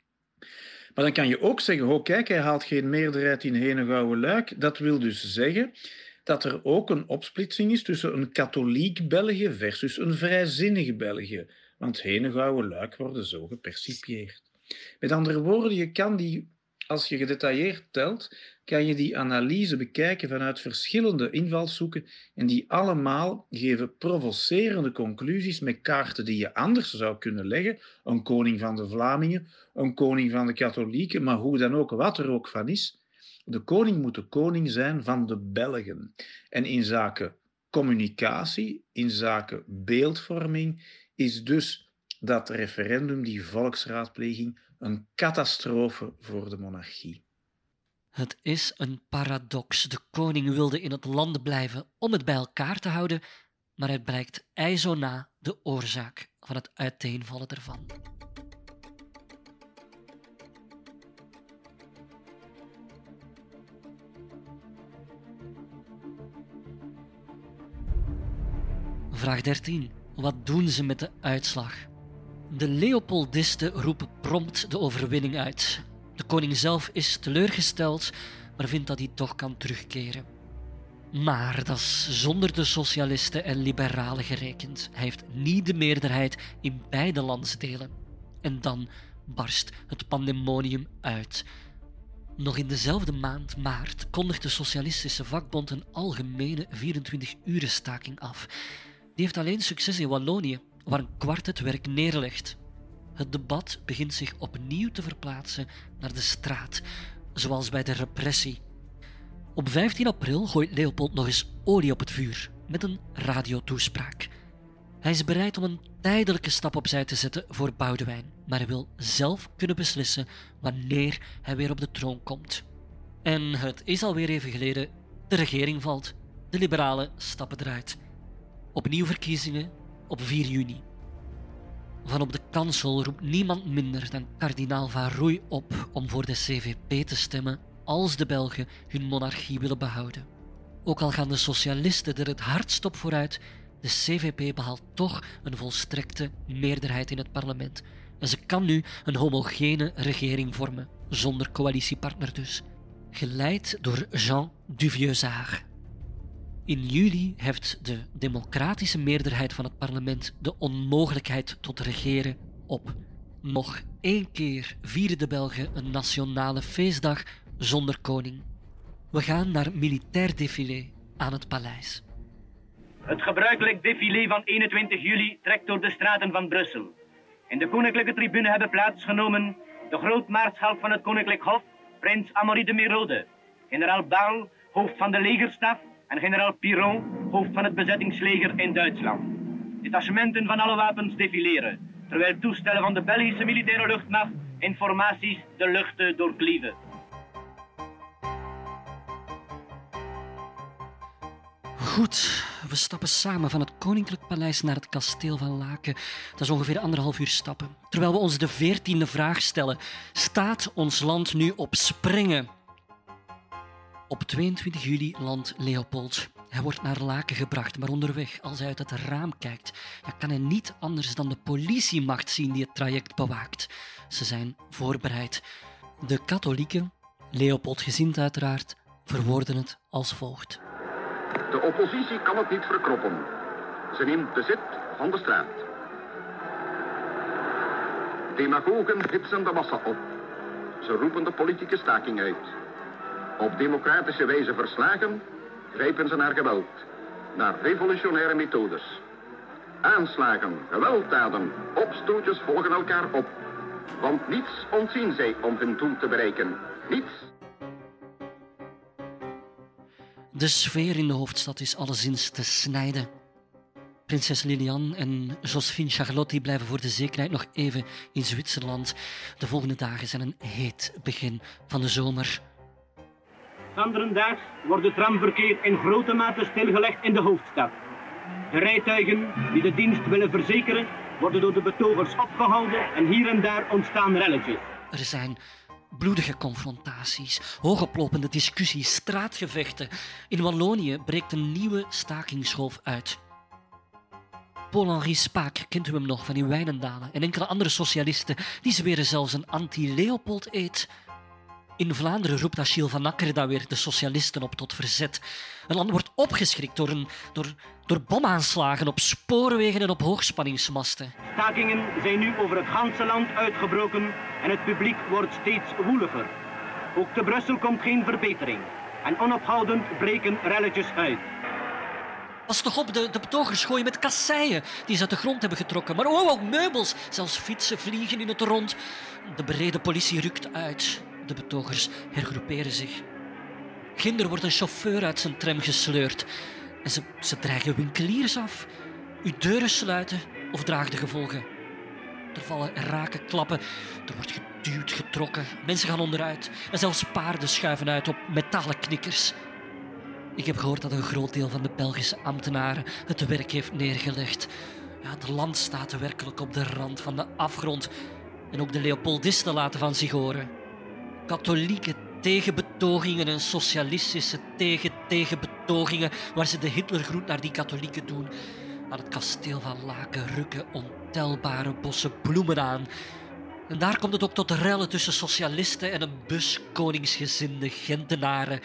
[SPEAKER 3] Maar dan kan je ook zeggen, oh kijk, hij haalt geen meerderheid in Henegouwen-Luik. Dat wil dus zeggen dat er ook een opsplitsing is tussen een katholiek België versus een vrijzinnig België. Want Henegouwen-Luik worden zo gepercipieerd. Met andere woorden, je kan die, als je gedetailleerd telt, kan je die analyse bekijken vanuit verschillende invalshoeken en die allemaal geven provocerende conclusies met kaarten die je anders zou kunnen leggen. Een koning van de Vlamingen, een koning van de katholieken, maar hoe dan ook, wat er ook van is. De koning moet de koning zijn van de Belgen. En in zaken communicatie, in zaken beeldvorming, is dus dat referendum, die volksraadpleging, een catastrofe voor de monarchie.
[SPEAKER 1] Het is een paradox. De koning wilde in het land blijven om het bij elkaar te houden, maar het blijkt ijzo na de oorzaak van het uiteenvallen ervan. Vraag 13. Wat doen ze met de uitslag? De Leopoldisten roepen prompt de overwinning uit. De koning zelf is teleurgesteld, maar vindt dat hij toch kan terugkeren. Maar dat is zonder de socialisten en liberalen gerekend. Hij heeft niet de meerderheid in beide landsdelen. En dan barst het pandemonium uit. Nog in dezelfde maand maart kondigt de Socialistische Vakbond een algemene 24-urenstaking af. Die heeft alleen succes in Wallonië, waar een kwart het werk neerlegt. Het debat begint zich opnieuw te verplaatsen naar de straat, zoals bij de repressie. Op 15 april gooit Leopold nog eens olie op het vuur met een radiotoespraak. Hij is bereid om een tijdelijke stap opzij te zetten voor Boudewijn, maar hij wil zelf kunnen beslissen wanneer hij weer op de troon komt. En het is alweer even geleden, de regering valt, de liberalen stappen eruit. Opnieuw verkiezingen op 4 juni. Van op de kansel roept niemand minder dan kardinaal Van Roey op om voor de CVP te stemmen als de Belgen hun monarchie willen behouden. Ook al gaan de socialisten er het hardst op vooruit, de CVP behaalt toch een volstrekte meerderheid in het parlement. En ze kan nu een homogene regering vormen, zonder coalitiepartner dus. Geleid door Jean Duvieusart. In juli heft de democratische meerderheid van het parlement de onmogelijkheid tot regeren op. Nog 1 keer vieren de Belgen een nationale feestdag zonder koning. We gaan naar militair défilé aan het paleis.
[SPEAKER 7] Het gebruikelijk défilé van 21 juli trekt door de straten van Brussel. In de koninklijke tribune hebben plaatsgenomen de grootmaarschalk van het koninklijk hof, prins Amaury de Merode, generaal Baal, hoofd van de legerstaf, en generaal Piron, hoofd van het bezettingsleger in Duitsland. Detachementen van alle wapens defileren, terwijl toestellen van de Belgische militaire luchtmacht in formaties de luchten doorklieven.
[SPEAKER 1] Goed, we stappen samen van het Koninklijk Paleis naar het kasteel van Laken. Dat is ongeveer 1,5 uur stappen. Terwijl we ons de 14e vraag stellen. Staat ons land nu op springen? Op 22 juli landt Leopold. Hij wordt naar Laken gebracht, maar onderweg, als hij uit het raam kijkt, kan hij niet anders dan de politiemacht zien die het traject bewaakt. Ze zijn voorbereid. De katholieken, Leopoldgezind uiteraard, verwoorden het als volgt.
[SPEAKER 8] De oppositie kan het niet verkroppen. Ze neemt bezit van de straat. Demagogen hitsen de massa op. Ze roepen de politieke staking uit. Op democratische wijze verslagen grijpen ze naar geweld, naar revolutionaire methodes. Aanslagen, gewelddaden, opstootjes volgen elkaar op. Want niets ontzien zij om hun doel te bereiken. Niets.
[SPEAKER 1] De sfeer in de hoofdstad is alleszins te snijden. Prinses Liliane en Josephine Charlotte blijven voor de zekerheid nog even in Zwitserland. De volgende dagen zijn een heet begin van de zomer.
[SPEAKER 7] Anderendaags wordt het tramverkeer in grote mate stilgelegd in de hoofdstad. De rijtuigen die de dienst willen verzekeren, worden door de betogers opgehouden en hier en daar ontstaan relletjes.
[SPEAKER 1] Er zijn bloedige confrontaties, hoogoplopende discussies, straatgevechten. In Wallonië breekt een nieuwe stakingsgolf uit. Paul-Henri Spaak, kent u hem nog van in Wijnendalen, en enkele andere socialisten, die zweren zelfs een anti-Leopold-eed. In Vlaanderen roept Achille van Akker dan weer de socialisten op tot verzet. Een land wordt opgeschrikt door bomaanslagen op spoorwegen en op hoogspanningsmasten.
[SPEAKER 7] Stakingen zijn nu over het ganse land uitgebroken en het publiek wordt steeds woeliger. Ook te Brussel komt geen verbetering en onophoudend breken relletjes uit.
[SPEAKER 1] Pas toch op, de betogers gooien met kasseien die ze uit de grond hebben getrokken. Maar ook meubels, zelfs fietsen vliegen in het rond. De bereden politie rukt uit. De betogers hergroeperen zich. Ginder wordt een chauffeur uit zijn tram gesleurd. En ze dreigen winkeliers af. Uw deuren sluiten of draag de gevolgen. Er vallen raken klappen. Er wordt geduwd, getrokken. Mensen gaan onderuit. En zelfs paarden schuiven uit op metalen knikkers. Ik heb gehoord dat een groot deel van de Belgische ambtenaren het werk heeft neergelegd. Ja, het land staat werkelijk op de rand van de afgrond. En ook de Leopoldisten laten van zich horen. Katholieken tegen betogingen en socialistische tegen betogingen, waar ze de Hitlergroet naar die katholieken doen. Aan het kasteel van Laken rukken ontelbare bossen bloemen aan. En daar komt het ook tot rellen tussen socialisten en een bus koningsgezinde Gentenaren.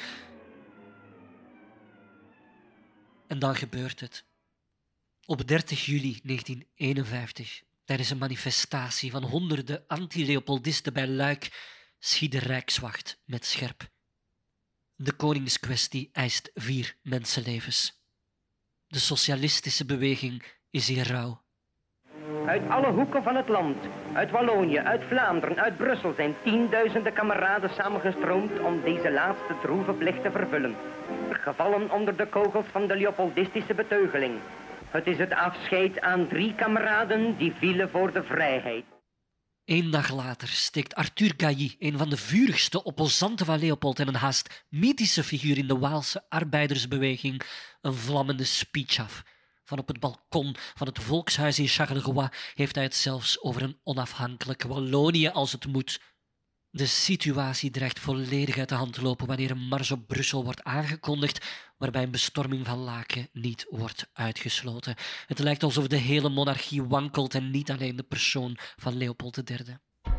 [SPEAKER 1] En dan gebeurt het. Op 30 juli 1951, tijdens een manifestatie van honderden anti-Leopoldisten bij Luik, schiet de Rijkswacht met scherp. De koningskwestie eist 4 mensenlevens. De socialistische beweging is hier rauw.
[SPEAKER 9] Uit alle hoeken van het land, uit Wallonië, uit Vlaanderen, uit Brussel zijn tienduizenden kameraden samengestroomd om deze laatste droeve plicht te vervullen. Gevallen onder de kogels van de Leopoldistische beteugeling. Het is het afscheid aan 3 kameraden die vielen voor de vrijheid.
[SPEAKER 1] 1 dag later steekt Arthur Gailly, een van de vurigste opposanten van Leopold en een haast mythische figuur in de Waalse arbeidersbeweging, een vlammende speech af. Van op het balkon van het volkshuis in Charleroi heeft hij het zelfs over een onafhankelijk Wallonië als het moet. De situatie dreigt volledig uit de hand te lopen wanneer een mars op Brussel wordt aangekondigd, waarbij een bestorming van Laken niet wordt uitgesloten. Het lijkt alsof de hele monarchie wankelt en niet alleen de persoon van Leopold III.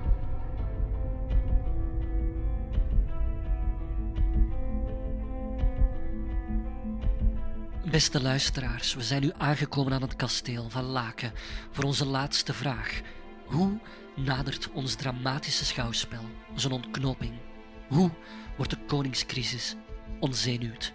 [SPEAKER 1] Beste luisteraars, we zijn nu aangekomen aan het kasteel van Laken voor onze laatste vraag. Hoe nadert ons dramatische schouwspel zijn ontknoping? Hoe wordt de koningscrisis ontzenuwd?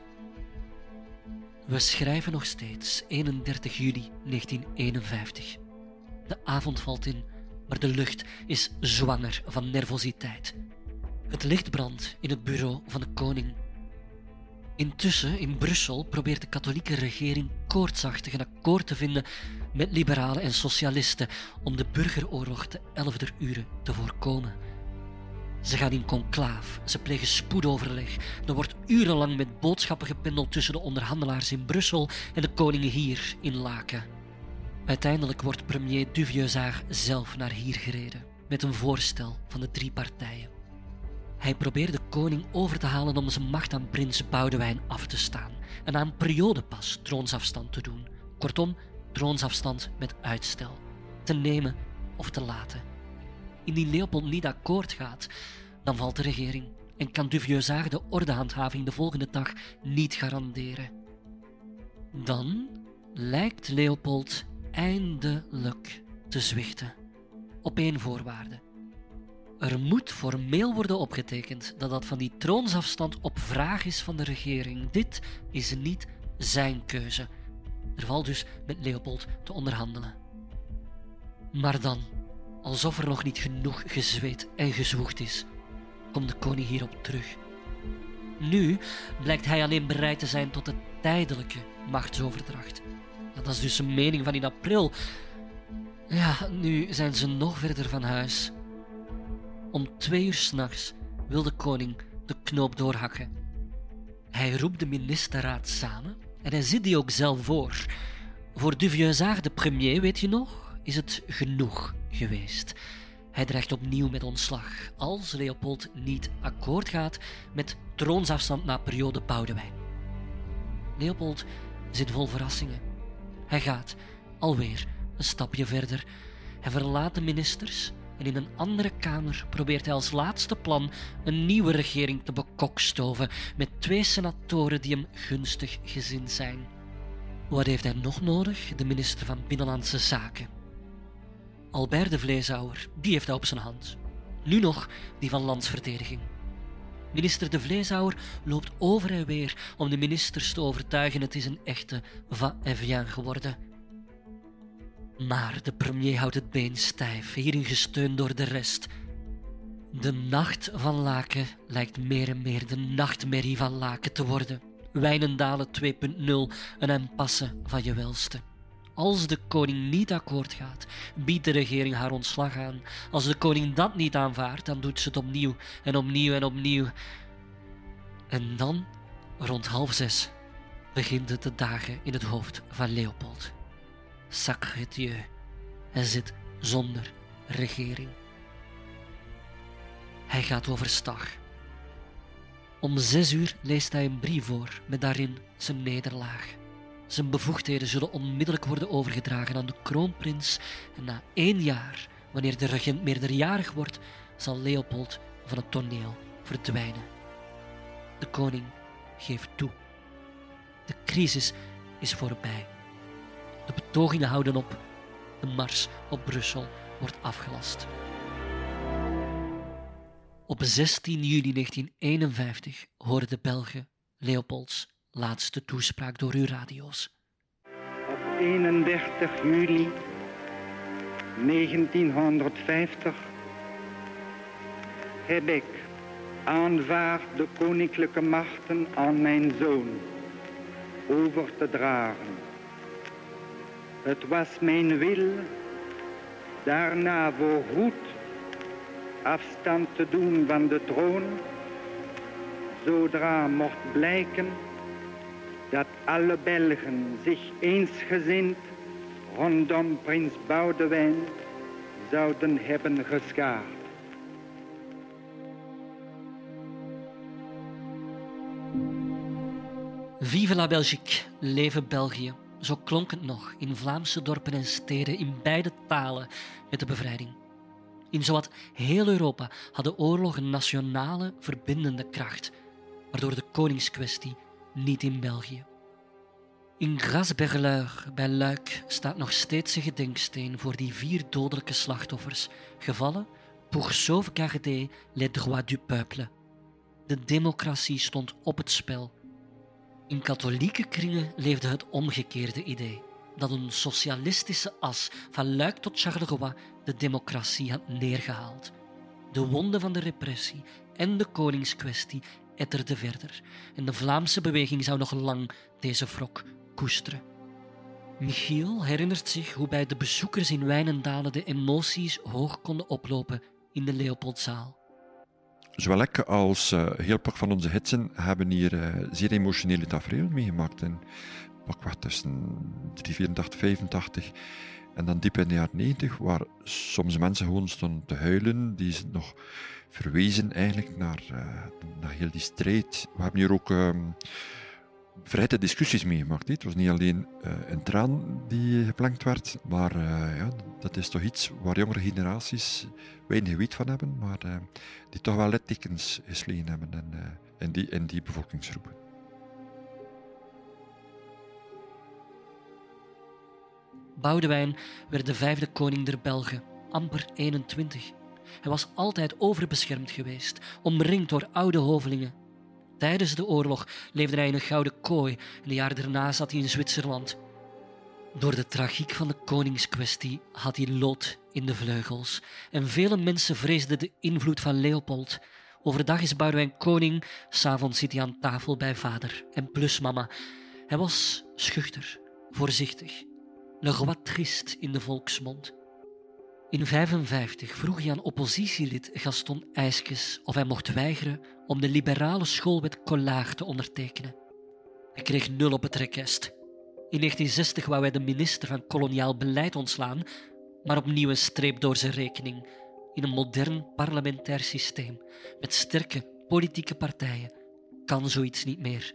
[SPEAKER 1] We schrijven nog steeds 31 juli 1951. De avond valt in, maar de lucht is zwanger van nervositeit. Het licht brandt in het bureau van de koning. Intussen, in Brussel, probeert de katholieke regering koortsachtig een akkoord te vinden met liberalen en socialisten om de burgeroorlog te 11e uur te voorkomen. Ze gaan in conclaaf, ze plegen spoedoverleg. Er wordt urenlang met boodschappen gependeld tussen de onderhandelaars in Brussel en de koning hier in Laken. Uiteindelijk wordt premier Duvieusart zelf naar hier gereden, met een voorstel van de 3 partijen. Hij probeert de koning over te halen om zijn macht aan prins Boudewijn af te staan en aan periodepas troonsafstand te doen. Kortom, troonsafstand met uitstel. Te nemen of te laten. Indien Leopold niet akkoord gaat, dan valt de regering en kan Duvieusart de ordehandhaving de volgende dag niet garanderen. Dan lijkt Leopold eindelijk te zwichten. Op 1 voorwaarde. Er moet formeel worden opgetekend dat dat van die troonsafstand op vraag is van de regering. Dit is niet zijn keuze. Er valt dus met Leopold te onderhandelen. Maar dan, alsof er nog niet genoeg gezweet en gezwoegd is, komt de koning hierop terug. Nu blijkt hij alleen bereid te zijn tot de tijdelijke machtsoverdracht. Ja, dat is dus een mening van in april. Ja, nu zijn ze nog verder van huis. Om 2 uur 's nachts wil de koning de knoop doorhakken. Hij roept de ministerraad samen en hij zit die ook zelf voor. Voor Duvieusart, de premier, weet je nog, is het genoeg geweest. Hij dreigt opnieuw met ontslag als Leopold niet akkoord gaat met troonsafstand na periode Boudewijn. Leopold zit vol verrassingen. Hij gaat alweer een stapje verder. Hij verlaat de ministers en in een andere kamer probeert hij als laatste plan een nieuwe regering te bekokstoven met 2 senatoren die hem gunstig gezind zijn. Wat heeft hij nog nodig? De minister van Binnenlandse Zaken. Albert de Vleeshouwer, die heeft hij op zijn hand. Nu nog die van Landsverdediging. Minister de Vleeshouwer loopt over en weer om de ministers te overtuigen. Het is een echte va-et-vient geworden. Maar de premier houdt het been stijf, hierin gesteund door de rest. De nacht van Laken lijkt meer en meer de nachtmerrie van Laken te worden. Wijnendale 2.0, een impasse van je welste. Als de koning niet akkoord gaat, biedt de regering haar ontslag aan. Als de koning dat niet aanvaardt, dan doet ze het opnieuw en opnieuw en opnieuw. En dan, rond 5:30, begint het te dagen in het hoofd van Leopold. Sacré Dieu, hij zit zonder regering. Hij gaat overstag. Om 6 uur leest hij een brief voor met daarin zijn nederlaag. Zijn bevoegdheden zullen onmiddellijk worden overgedragen aan de kroonprins en na 1 jaar, wanneer de regent meerderjarig wordt, zal Leopold van het toneel verdwijnen. De koning geeft toe. De crisis is voorbij. De betogingen houden op. De mars op Brussel wordt afgelast. Op 16 juli 1951 horen de Belgen Leopolds laatste toespraak door uw radio's.
[SPEAKER 10] 31 juli 1950 heb ik aanvaard de koninklijke machten aan mijn zoon over te dragen. Het was mijn wil daarna voorgoed afstand te doen van de troon, zodra mocht blijken dat alle Belgen zich eensgezind rondom prins Boudewijn zouden hebben geschaard.
[SPEAKER 1] Vive la Belgique, leven België. Zo klonk het nog in Vlaamse dorpen en steden in beide talen met de bevrijding. In zowat heel Europa had de oorlog een nationale verbindende kracht, waardoor de koningskwestie niet in België. In Grasberleur bij Luik staat nog steeds een gedenksteen voor die 4 dodelijke slachtoffers, gevallen pour sauvegarder les droits du peuple. De democratie stond op het spel. In katholieke kringen leefde het omgekeerde idee, dat een socialistische as van Luik tot Charleroi de democratie had neergehaald. De wonden van de repressie en de koningskwestie etterden verder en de Vlaamse beweging zou nog lang deze wrok koesteren. Michiel herinnert zich hoe bij de bezoekers in Wijnendale de emoties hoog konden oplopen in de Leopoldzaal.
[SPEAKER 2] Zowel ik als heel pak van onze gidsen hebben hier zeer emotionele tafereelen meegemaakt. En pakweg tussen 84, 85 en dan diep in de jaren 90, waar soms mensen gewoon stonden te huilen, die nog verwezen eigenlijk naar heel die strijd. We hebben hier ook vrijheid discussies meegemaakt. Het was niet alleen een traan die geplankt werd, maar ja, dat is toch iets waar jongere generaties weinig weet van hebben, maar die toch wel littekens geslegen hebben in die bevolkingsgroepen.
[SPEAKER 1] Boudewijn werd de 5e koning der Belgen, amper 21. Hij was altijd overbeschermd geweest, omringd door oude hovelingen. Tijdens de oorlog leefde hij in een gouden kooi en de jaren daarna zat hij in Zwitserland. Door de tragiek van de koningskwestie had hij lood in de vleugels en vele mensen vreesden de invloed van Leopold. Overdag is Boudewijn koning, 's avonds zit hij aan tafel bij vader en plusmama. Hij was schuchter, voorzichtig, le roi triste in de volksmond. In 1955 vroeg hij aan oppositielid Gaston Eyskes of hij mocht weigeren om de liberale schoolwet Collard te ondertekenen. Hij kreeg 0 op het rekest. In 1960 wou hij de minister van koloniaal beleid ontslaan, maar opnieuw een streep door zijn rekening. In een modern parlementair systeem met sterke politieke partijen kan zoiets niet meer.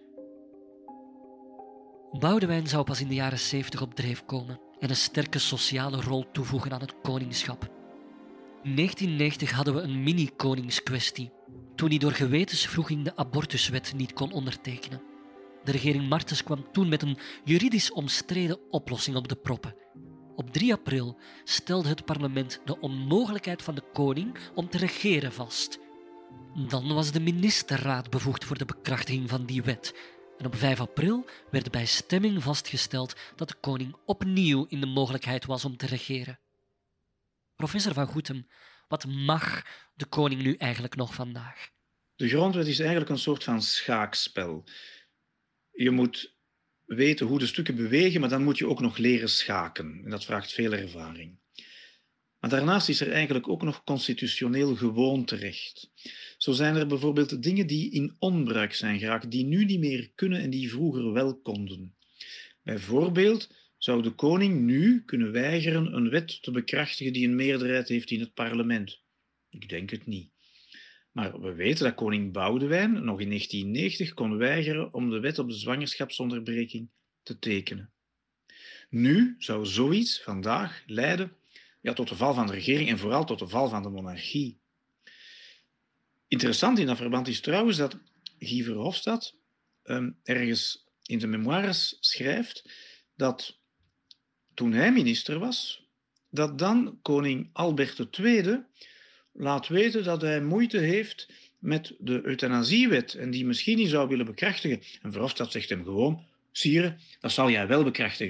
[SPEAKER 1] Boudewijn zou pas in de jaren 70 op dreef komen en een sterke sociale rol toevoegen aan het koningschap. In 1990 hadden we een mini-koningskwestie, toen hij door gewetenswroeging de abortuswet niet kon ondertekenen. De regering Martens kwam toen met een juridisch omstreden oplossing op de proppen. Op 3 april stelde het parlement de onmogelijkheid van de koning om te regeren vast. Dan was de ministerraad bevoegd voor de bekrachtiging van die wet. En op 5 april werd bij stemming vastgesteld dat de koning opnieuw in de mogelijkheid was om te regeren. Professor Van Goethem, wat mag de koning nu eigenlijk nog vandaag?
[SPEAKER 3] De grondwet is eigenlijk een soort van schaakspel. Je moet weten hoe de stukken bewegen, maar dan moet je ook nog leren schaken. En dat vraagt veel ervaring. Maar daarnaast is er eigenlijk ook nog constitutioneel gewoonterecht. Zo zijn er bijvoorbeeld dingen die in onbruik zijn geraakt, die nu niet meer kunnen en die vroeger wel konden. Bijvoorbeeld zou de koning nu kunnen weigeren een wet te bekrachtigen die een meerderheid heeft in het parlement. Ik denk het niet. Maar we weten dat koning Boudewijn nog in 1990 kon weigeren om de wet op de zwangerschapsonderbreking te tekenen. Nu zou zoiets vandaag leiden tot de val van de regering en vooral tot de val van de monarchie. Interessant in dat verband is trouwens dat Guy Verhofstadt ergens in de memoires schrijft dat toen hij minister was, dat dan koning Albert II laat weten dat hij moeite heeft met de euthanasiewet en die misschien niet zou willen bekrachtigen. En Verhofstadt zegt hem gewoon, sire, dat zal jij wel bekrachtigen.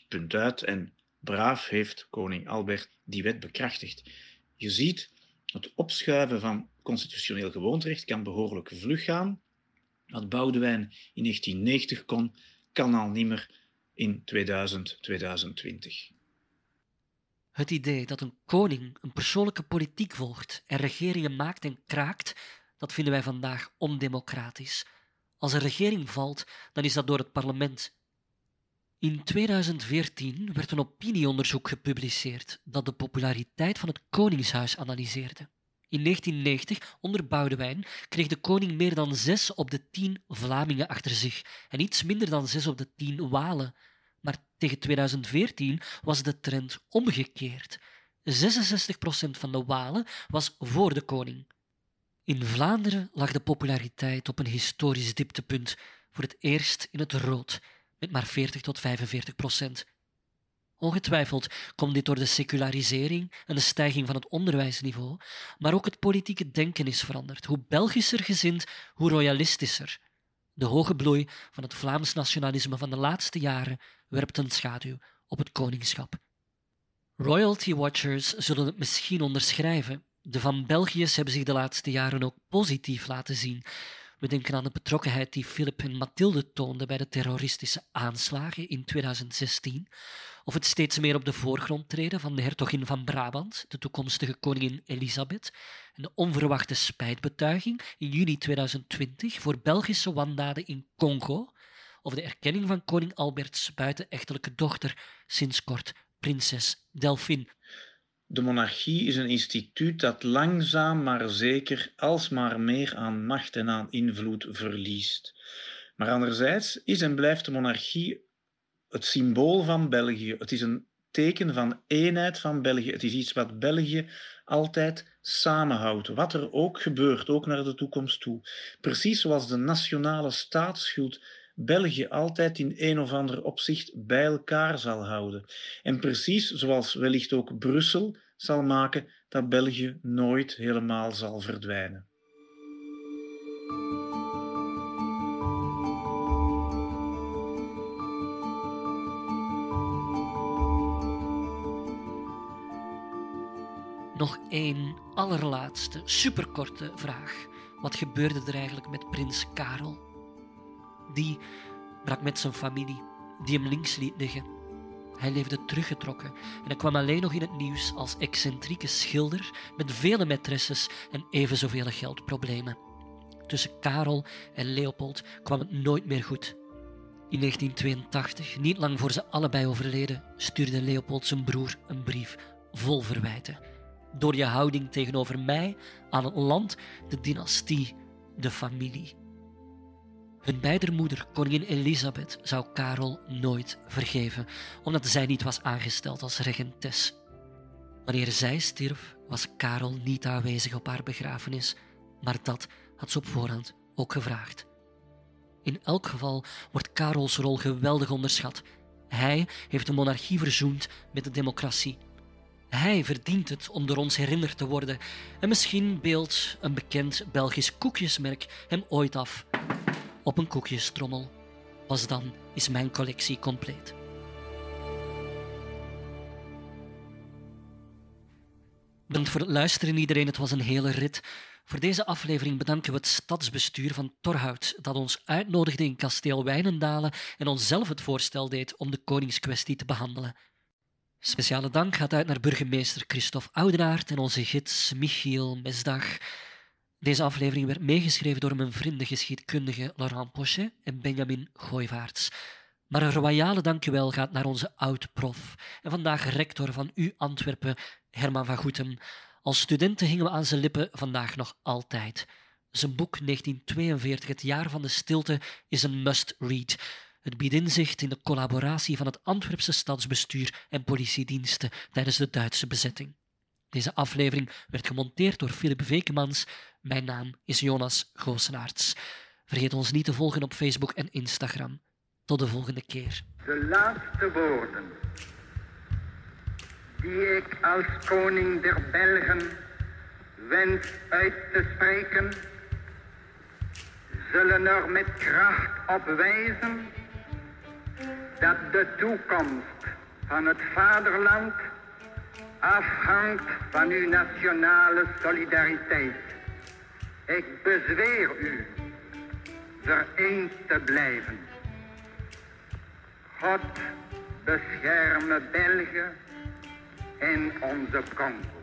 [SPEAKER 3] punt uit. En braaf heeft koning Albert die wet bekrachtigd. Je ziet, het opschuiven van constitutioneel gewoonterecht kan behoorlijk vlug gaan. Wat Boudewijn in 1990 kon, kan al niet meer in 2020.
[SPEAKER 1] Het idee dat een koning een persoonlijke politiek volgt en regeringen maakt en kraakt, dat vinden wij vandaag ondemocratisch. Als een regering valt, dan is dat door het parlement. In 2014 werd een opinieonderzoek gepubliceerd dat de populariteit van het Koningshuis analyseerde. In 1990, onder Boudewijn, kreeg de koning meer dan 6 op de 10 Vlamingen achter zich en iets minder dan 6 op de 10 Walen. Maar tegen 2014 was de trend omgekeerd. 66% van de Walen was voor de koning. In Vlaanderen lag de populariteit op een historisch dieptepunt, voor het eerst in het rood, met maar 40-45%. Ongetwijfeld komt dit door de secularisering en de stijging van het onderwijsniveau, maar ook het politieke denken is veranderd. Hoe Belgischer gezind, hoe royalistischer. De hoge bloei van het Vlaams nationalisme van de laatste jaren werpt een schaduw op het koningschap. Royalty watchers zullen het misschien onderschrijven. De Van Belgiërs hebben zich de laatste jaren ook positief laten zien. We denken aan de betrokkenheid die Philip en Mathilde toonden bij de terroristische aanslagen in 2016, of het steeds meer op de voorgrond treden van de hertogin van Brabant, de toekomstige koningin Elisabeth, en de onverwachte spijtbetuiging in juni 2020 voor Belgische wandaden in Congo, of de erkenning van koning Alberts buitenechtelijke dochter, sinds kort prinses Delphine.
[SPEAKER 3] De monarchie is een instituut dat langzaam maar zeker alsmaar meer aan macht en aan invloed verliest. Maar anderzijds is en blijft de monarchie het symbool van België. Het is een teken van eenheid van België. Het is iets wat België altijd samenhoudt. Wat er ook gebeurt, ook naar de toekomst toe. Precies zoals de nationale staatsschuld België altijd in een of ander opzicht bij elkaar zal houden. En precies zoals wellicht ook Brussel zal maken dat België nooit helemaal zal verdwijnen.
[SPEAKER 1] Nog één allerlaatste, superkorte vraag. Wat gebeurde er eigenlijk met prins Karel? Die brak met zijn familie, die hem links liet liggen. Hij leefde teruggetrokken en hij kwam alleen nog in het nieuws als excentrieke schilder met vele maîtresses en even zoveel geldproblemen. Tussen Karel en Leopold kwam het nooit meer goed. In 1982, niet lang voor ze allebei overleden, stuurde Leopold zijn broer een brief vol verwijten. Door je houding tegenover mij, aan het land, de dynastie, de familie. Hun beider moeder, koningin Elisabeth, zou Karel nooit vergeven, omdat zij niet was aangesteld als regentes. Wanneer zij stierf, was Karel niet aanwezig op haar begrafenis, maar dat had ze op voorhand ook gevraagd. In elk geval wordt Karels rol geweldig onderschat. Hij heeft de monarchie verzoend met de democratie. Hij verdient het om door ons herinnerd te worden. En misschien beeldt een bekend Belgisch koekjesmerk hem ooit af op een koekjestrommel. Pas dan is mijn collectie compleet. Bedankt voor het luisteren iedereen, het was een hele rit. Voor deze aflevering bedanken we het stadsbestuur van Torhout dat ons uitnodigde in kasteel Wijnendale en ons zelf het voorstel deed om de koningskwestie te behandelen. Speciale dank gaat uit naar burgemeester Christophe Oudenaert en onze gids Michiel Mesdag. Deze aflevering werd meegeschreven door mijn vrienden geschiedkundige Laurent Pochet en Benjamin Gooivaerts. Maar een royale dankjewel gaat naar onze oud-prof en vandaag rector van U Antwerpen, Herman van Goetem. Als studenten hingen we aan zijn lippen, vandaag nog altijd. Zijn boek 1942, Het jaar van de stilte, is een must-read. Het biedt inzicht in de collaboratie van het Antwerpse stadsbestuur en politiediensten tijdens de Duitse bezetting. Deze aflevering werd gemonteerd door Philip Vekemans. Mijn naam is Jonas Goosenaerts. Vergeet ons niet te volgen op Facebook en Instagram. Tot de volgende keer.
[SPEAKER 8] De laatste woorden die ik als koning der Belgen wens uit te spreken, zullen er met kracht op wijzen dat de toekomst van het vaderland afhangt van uw nationale solidariteit. Ik bezweer u vereend te blijven. God bescherme België en onze Congo.